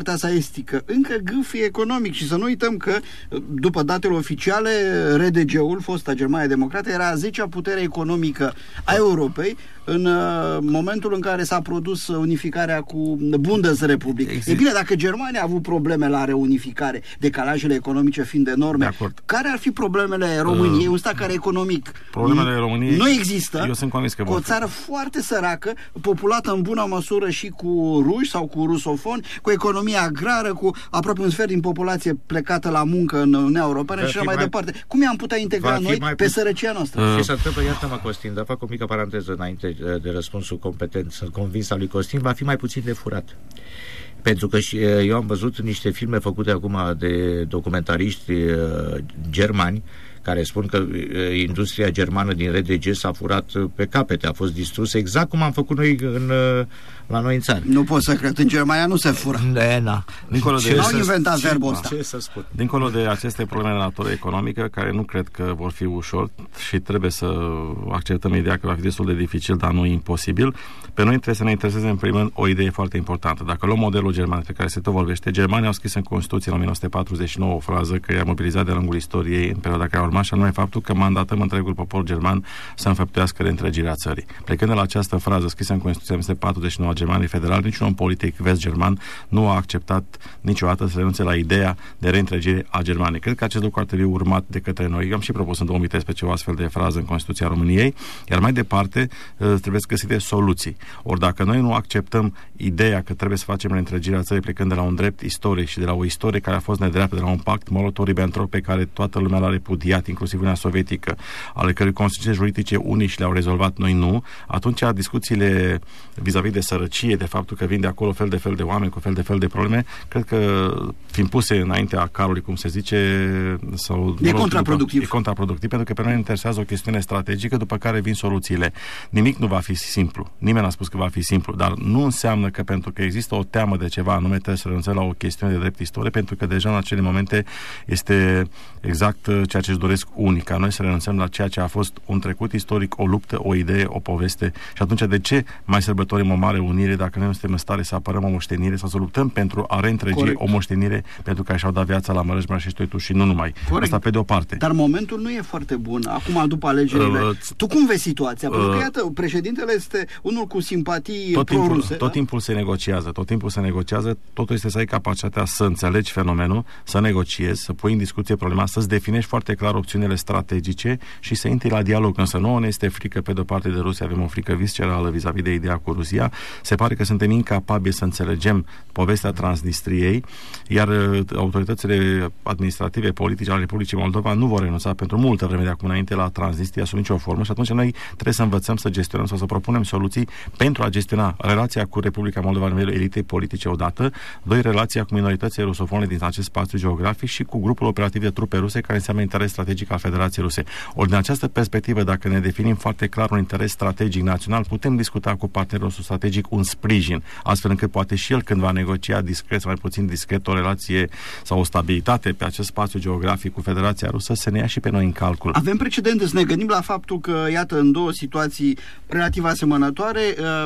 partea sa estică încă gâfâie economic și să nu uităm că, după datele oficiale, R D G-ul, fosta Germania Democrată, era a zecea putere economică a Europei în uh, momentul în care s-a produs unificarea cu Bundesrepublik. Exact. E bine, dacă Germania a avut probleme la reunificare, decalajele economice fiind enorme, care ar fi problemele României? Uh, un stat care economic problemele României nu există. Eu sunt convins că cu o țară foarte săracă, populată în bună măsură și cu ruși sau cu rusofoni, cu economie agrară, cu aproape un sfert din populație plecată la muncă în Uniunea Europeană și așa mai, mai departe. Cum i-am putea integra noi pe sărăcia noastră? Uh. Ce se întâmplă, iartă-mă, Costin, dar fac o mică paranteză înainte de răspunsul competent. Sunt convins al lui Costin, va fi mai puțin de furat. Pentru că și eu am văzut niște filme făcute acum de documentariști uh, germani care spun că uh, industria germană din R D G s-a furat pe capete, a fost distrusă exact cum am făcut noi în, uh, la noi în țară. Nu pot să cred, în Germania nu se fură. De, na. Dincolo de n-au inventat verbul ăsta. Ce să spun? Dincolo de aceste probleme de natură economică, care nu cred că vor fi ușor și trebuie să acceptăm ideea că va fi destul de dificil, dar nu imposibil, pe noi trebuie să ne intereseze în primul rând o idee foarte importantă. Dacă luăm modelul german pe care se tot vorbește, Germania au scris în Constituție în o mie nouă sute patruzeci și nouă o frază care i-a mobilizat de-a lungul istoriei în perioada care a urmat, și anume faptul că mandatăm întregul popor german să înfăptuiască reîntregirea țării. Plecând de la această frază scrisă în Constituția o mie nouă sute patruzeci și nouă a Germaniei Federale, niciun om politic vest-german nu a acceptat niciodată să renunțe la ideea de reîntregire a Germaniei. Cred că acest lucru ar trebui urmat de către noi. Eu am și propus în două mii treisprezece o astfel de frază în Constituția României, iar mai departe trebuie să găsite soluții. Ori dacă noi nu acceptăm ideea că trebuie să facem reîntregirea țării plecând de la un drept istoric și de la o istorie care a fost nedreaptă, de la un pact Molotov-Ribbentrop pe care toată lumea l-a repudiat, inclusiv Uniunea Sovietică, ale cărui consecințe juridice unii și le-au rezolvat, noi nu, atunci discuțiile vis-a-vis de sărăcie, de faptul că vin de acolo fel de fel de oameni cu fel de fel de probleme, cred că fiind puse înaintea carului, cum se zice, sau, e contraproductiv. E contraproductiv, pentru că pe noi ne interesează o chestiune strategică, după care vin soluțiile. Nimic nu va fi simplu. Nimeni n-a spus că va fi simplu, dar nu înseamnă că pentru că există o teamă de ceva, anume trebuie să renunțăm la o chestiune de drept istorie, pentru că deja în acele momente este exact ceea ce își doresc unii, ca noi să renunțăm la ceea ce a fost un trecut istoric, o luptă, o idee, o poveste. Și atunci de ce mai sărbătorim o mare unire dacă noi nu suntem în stare să apărăm o moștenire sau să luptăm pentru a reîntregi Corect. o moștenire pentru care și-au dat viața la Mărăș și Stoitu și nu numai. Corect. Asta pe de o parte. Dar momentul nu e foarte bun. Acum, după alegerile, uh, tu cum vezi situația? Uh, pentru că, iată, președintele este unul cu simpatii tot pro-ruse. Timpul, tot timpul se negociază. Tot timpul se negociază. Totul este să ai capacitatea să înțelegi fenomenul, să negociezi, să pui în discuție problema, să-ți definești foarte clar opțiunile strategice și să intri la dialog. Însă nouă ne este frică pe de-o parte de Rusia, avem o frică viscerală vis-a-vis de ideea cu Rusia. Se pare că suntem incapabili să înțelegem povestea Transnistriei, iar autoritățile administrative, politice ale Republicii Moldova nu vor renunța pentru multă vreme de acum înainte la Transnistria sub nicio formă și atunci noi trebuie să învățăm să gestionăm sau să propunem soluții pentru a gestiona relația cu Republica Moldova în nivelul elitei politice odată, doi, relația cu minoritățile rusofone din acest spațiu geografic și cu grupul operativ de trupe ruse care înseamnă interes strategic al Federației Ruse. Ori din această perspectivă, dacă ne definim foarte clar un interes strategic național, putem discuta cu partenerul nostru strategic un sprijin, astfel încât poate și el când va negocia discret sau mai puțin discret o relație sau o stabilitate pe acest spațiu geografic cu Federația Rusă să ne ia și pe noi în calcul. Avem precedente, să ne gândim la faptul că, iată, în două situații relativ asemănătoare,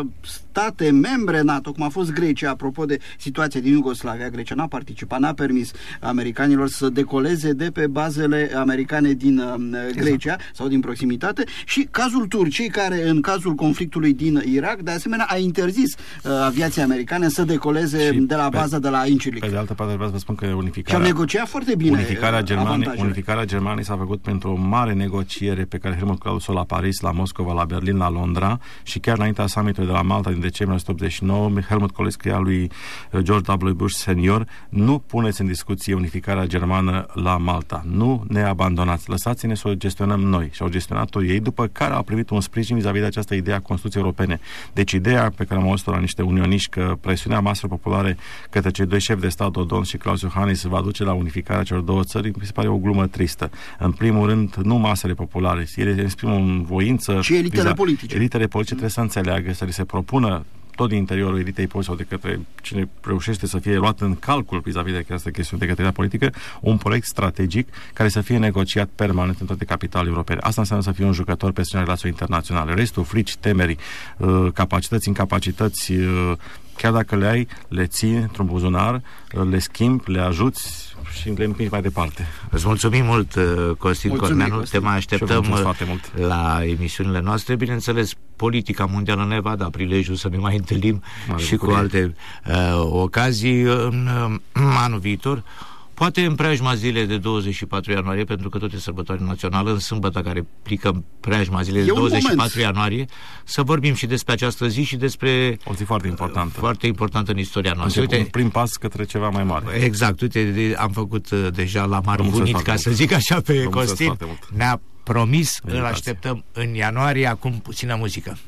state membre NATO, cum a fost Grecia, apropo de situația din Iugoslavia, Grecia n-a participat, n-a permis americanilor să decoleze de pe bazele americane din Grecia exact. sau din proximitate, și cazul Turciei, care în cazul conflictului din Irak, de asemenea, a interzis uh, aviației americane să decoleze și de la baza pe, de la Incirlik. Pe de altă parte, vreau să vă spun că unificarea... Și a negociat foarte bine unificarea Germaniei, unificarea Germaniei s-a făcut pentru o mare negociere pe care Helmut Kohl a dus-o la Paris, la Moscova, la Berlin, la Londra, și chiar înaintea summitului de la Malta din decembrie o mie nouă sute optzeci și nouă, Helmut Kohl scria lui George W. Bush senior: nu puneți în discuție unificarea germană la Malta. Nu ne abandonați. Lăsați-ne să o gestionăm noi. Și au gestionat-o ei, după care au primit un sprijin vis-a-vis de această idee a Constituției Europene. Deci ideea pe care am auzit-o la niște unioniști că presiunea maselor populare către cei doi șefi de stat, Dodon și Klaus Iohannis, va duce la unificarea celor două țări, mi se pare o glumă tristă. În primul rând, nu masele populare, ele exprimă o voință. Și elitele politice. Elitele politice trebuie să înțeleagă, să li se propună tot din interiorul elitei politice sau de către cine reușește să fie luat în calcul vis-a-vis de această chestiune de către politică, un proiect strategic care să fie negociat permanent în toate capitalele europene. Asta înseamnă să fie un jucător pe scena relației internaționale. Restul, frici, temeri, capacități, incapacități, chiar dacă le ai, le ții într-un buzunar, le schimbi, le ajuți și le împingi mai departe. Îți mulțumim mult, Costin Corneanu. Te mai așteptăm la emisiunile noastre. Bineînțeles, politica mondială ne va da prilejul să ne mai întâlnim Mare și bucurie. Cu alte uh, ocazii în uh, anul viitor. Poate în preajma zilei de douăzeci și patru ianuarie, pentru că tot e sărbătoare națională, în sâmbătă care plică preajma zilei de douăzeci și patru ianuarie, să vorbim și despre această zi și despre... O zi foarte importantă. Foarte importantă în istoria noastră. Uite, un prim pas către ceva mai mare. Exact, uite, am făcut deja la marbunit, ca să zic așa, pe Costin. Ne-a promis, îl așteptăm în ianuarie, acum puțină muzică.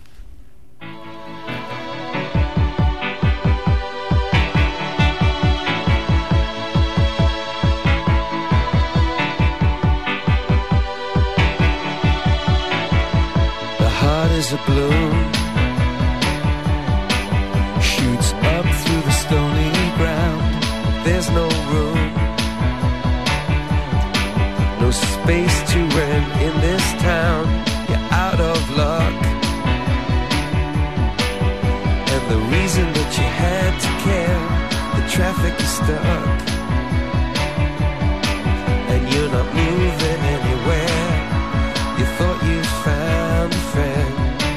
Is a bloom shoots up through the stony ground. There's no room, no space to rent in this town. You're out of luck, and the reason that you had to care, the traffic is stuck, and you're not moving anywhere. You thought you found a friend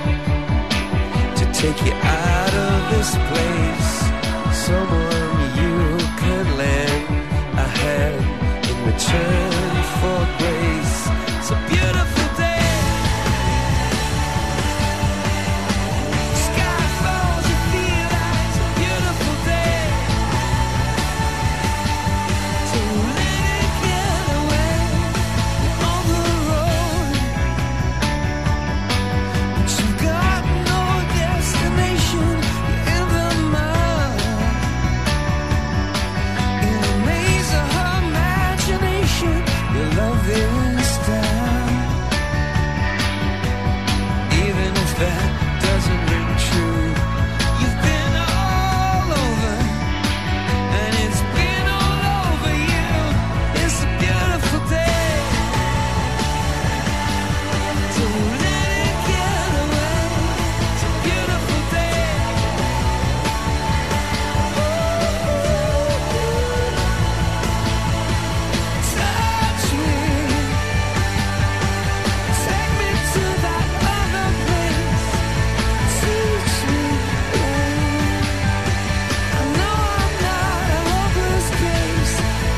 take you out of this place, someone you can lend a hand in return for grace. It's a beautiful day, sky falls, you feel like it's a beautiful day. So let it get away on the road, but you got destination in the mud, in a maze of her imagination. Your love is down, even if that doesn't ring true. You've been all over, and it's been all over you. It's a beautiful day, so let it get away. It's a beautiful day. Touch me, take me to that other place. Teach me, I know I'm not a hopeless case.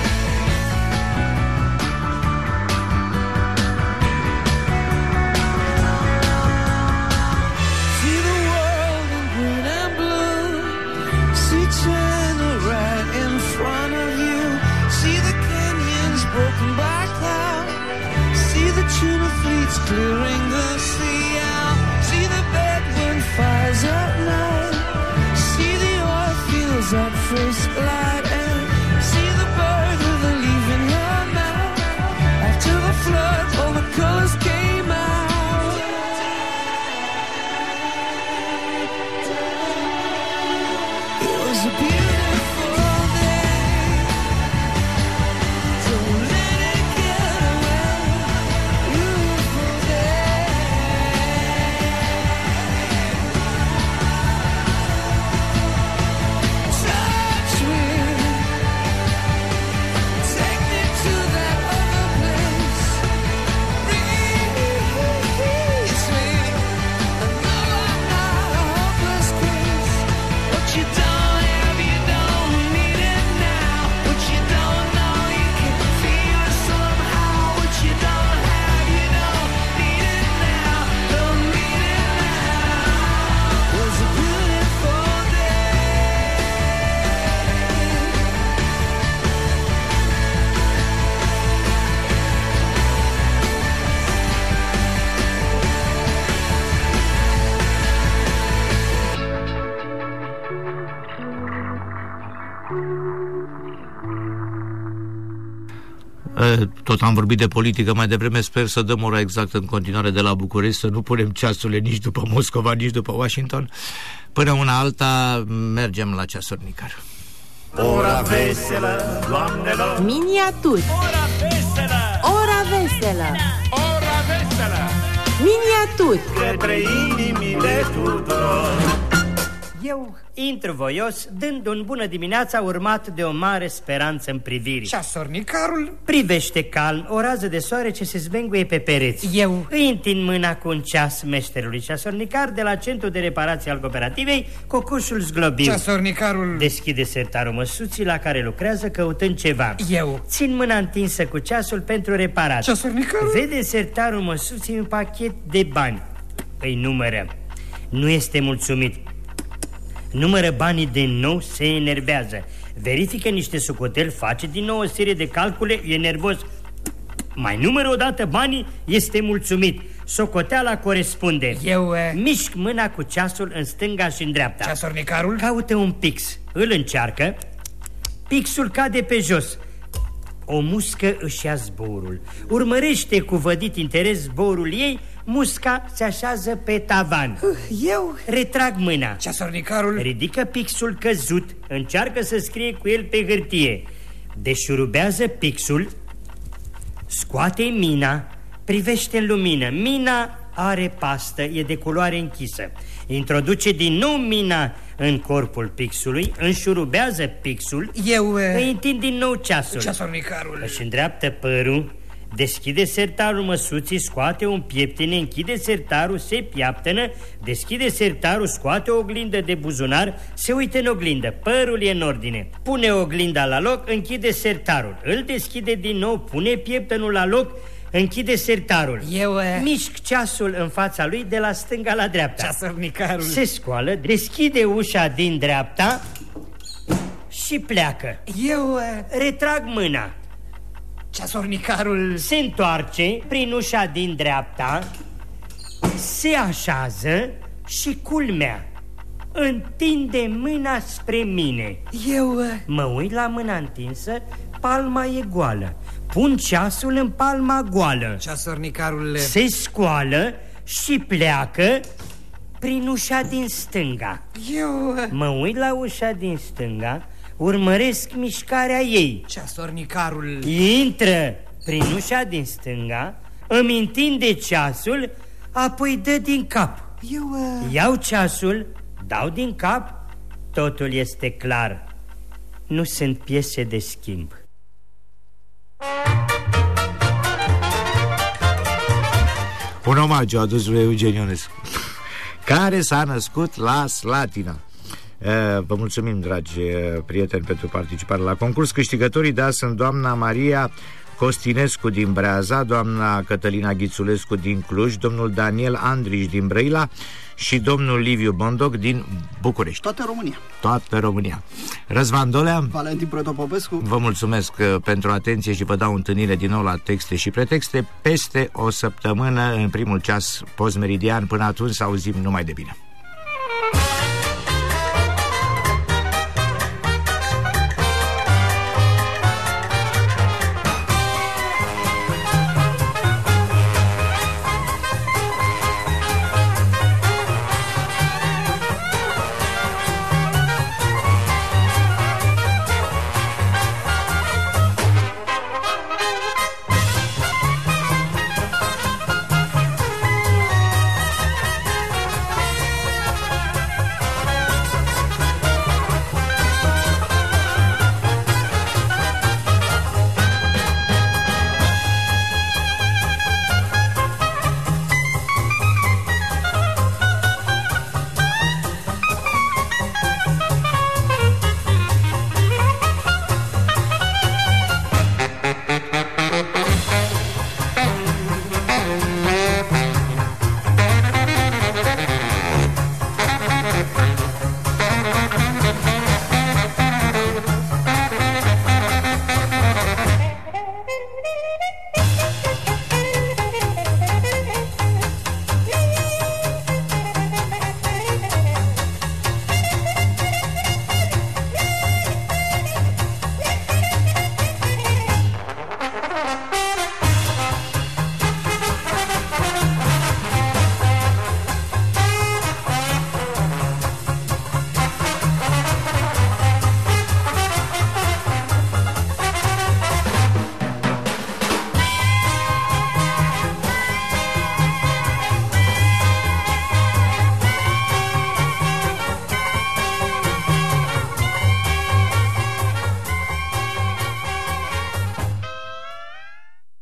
See the world in green and blue. See China right in front of you. See the canyons broken by cloud. See the tuna fleets clearing the sea out. See the bedroom fires at night. See the oil fields at first light. And see the bird with a leaf in her mouth. After the flood, all the colors came out. It was a beautiful day, so let it get away. Beautiful day. Touch me, take me to that other place. Release me, I know I'm not a hopeless case, but you don't have, you Tot am vorbit de politică mai devreme, sper să dăm ora exactă în continuare de la București, să nu punem ceasurile nici după Moscova, nici după Washington. Până una alta mergem la ceasornicar. Ora veselă, doamnelor! Miniaturi! Ora veselă! Ora veselă! Ora veselă! Miniaturi! Către inimile tuturor! Eu intru voios, dând un bună dimineața urmat de o mare speranță în priviri. Ceasornicarul Privește calm o rază de soare ce se zbenguie pe pereți. Eu îi întind mâna cu un ceas meșterului ceasornicar de la centru de reparație al cooperativei Cocoșul Zglobiu. Ceasornicarul deschide sertarul măsuții la care lucrează căutând ceva. Eu țin mâna întinsă cu ceasul pentru reparat. Ceasornicarul vede sertarul măsuții un pachet de bani. Îi numără. Nu este mulțumit. Numără banii de nou, se enervează. Verifică niște socoteli, face din nou o serie de calcule, e nervos. Mai numără odată banii, este mulțumit. Socoteala corespunde. Eu uh... mișc mâna cu ceasul în stânga și în dreapta. Ceasornicarul caută un pix. Îl încearcă. Pixul cade pe jos. O muscă își ia zborul. Urmărește cu vădit interes zborul ei. Musca se așează pe tavan. Eu retrag mâna. Ceasornicarul ridică pixul căzut. Încearcă să scrie cu el pe hârtie. Deșurubează pixul. Scoate mina. Privește în lumină. Mina are pastă, e de culoare închisă. Introduce din nou mina în corpul pixului. Înșurubează pixul. Eu uh... îi întind din nou ceasul. Ceasornicarul își îndreaptă părul. Deschide sertarul măsuții, scoate un pieptene, închide sertarul, se piaptănă, deschide sertarul, scoate o oglindă de buzunar, se uită în oglindă, părul e în ordine. Pune oglinda la loc, închide sertarul, îl deschide din nou, pune pieptănul la loc, închide sertarul. Eu... Uh... mișc ceasul în fața lui de la stânga la dreapta. Ceasornicarul se scoală, deschide ușa din dreapta și pleacă. Eu... Uh... retrag mâna. Ceasornicarul se întoarce prin ușa din dreapta, se așează și, culmea, întinde mâna spre mine. Eu... mă uit la mâna întinsă, palma e goală. Pun ceasul în palma goală. Ceasornicarul se scoală și pleacă prin ușa din stânga. Eu... mă uit la ușa din stânga, urmăresc mișcarea ei. Ceasornicarul intră prin ușa din stânga, îmi întinde ceasul, apoi dă din cap. Eu... Uh... iau ceasul, dau din cap, totul este clar. Nu sunt piese de schimb. Un omagiu adus lui Eugen Ionescu, care s-a născut la Slatina. Vă mulțumim, dragi prieteni, pentru participare la concurs. Câștigătorii de azi sunt doamna Maria Costinescu din Breaza, doamna Cătălina Ghițulescu din Cluj, domnul Daniel Andriș din Brăila și domnul Liviu Bondoc din București. Toată România. Toată România. Răzvan Dolea, Valentin Protopopescu, vă mulțumesc pentru atenție și vă dau întâlnire din nou la Texte și Pretexte peste o săptămână, în primul ceas postmeridian. Până atunci, să auzim numai de bine.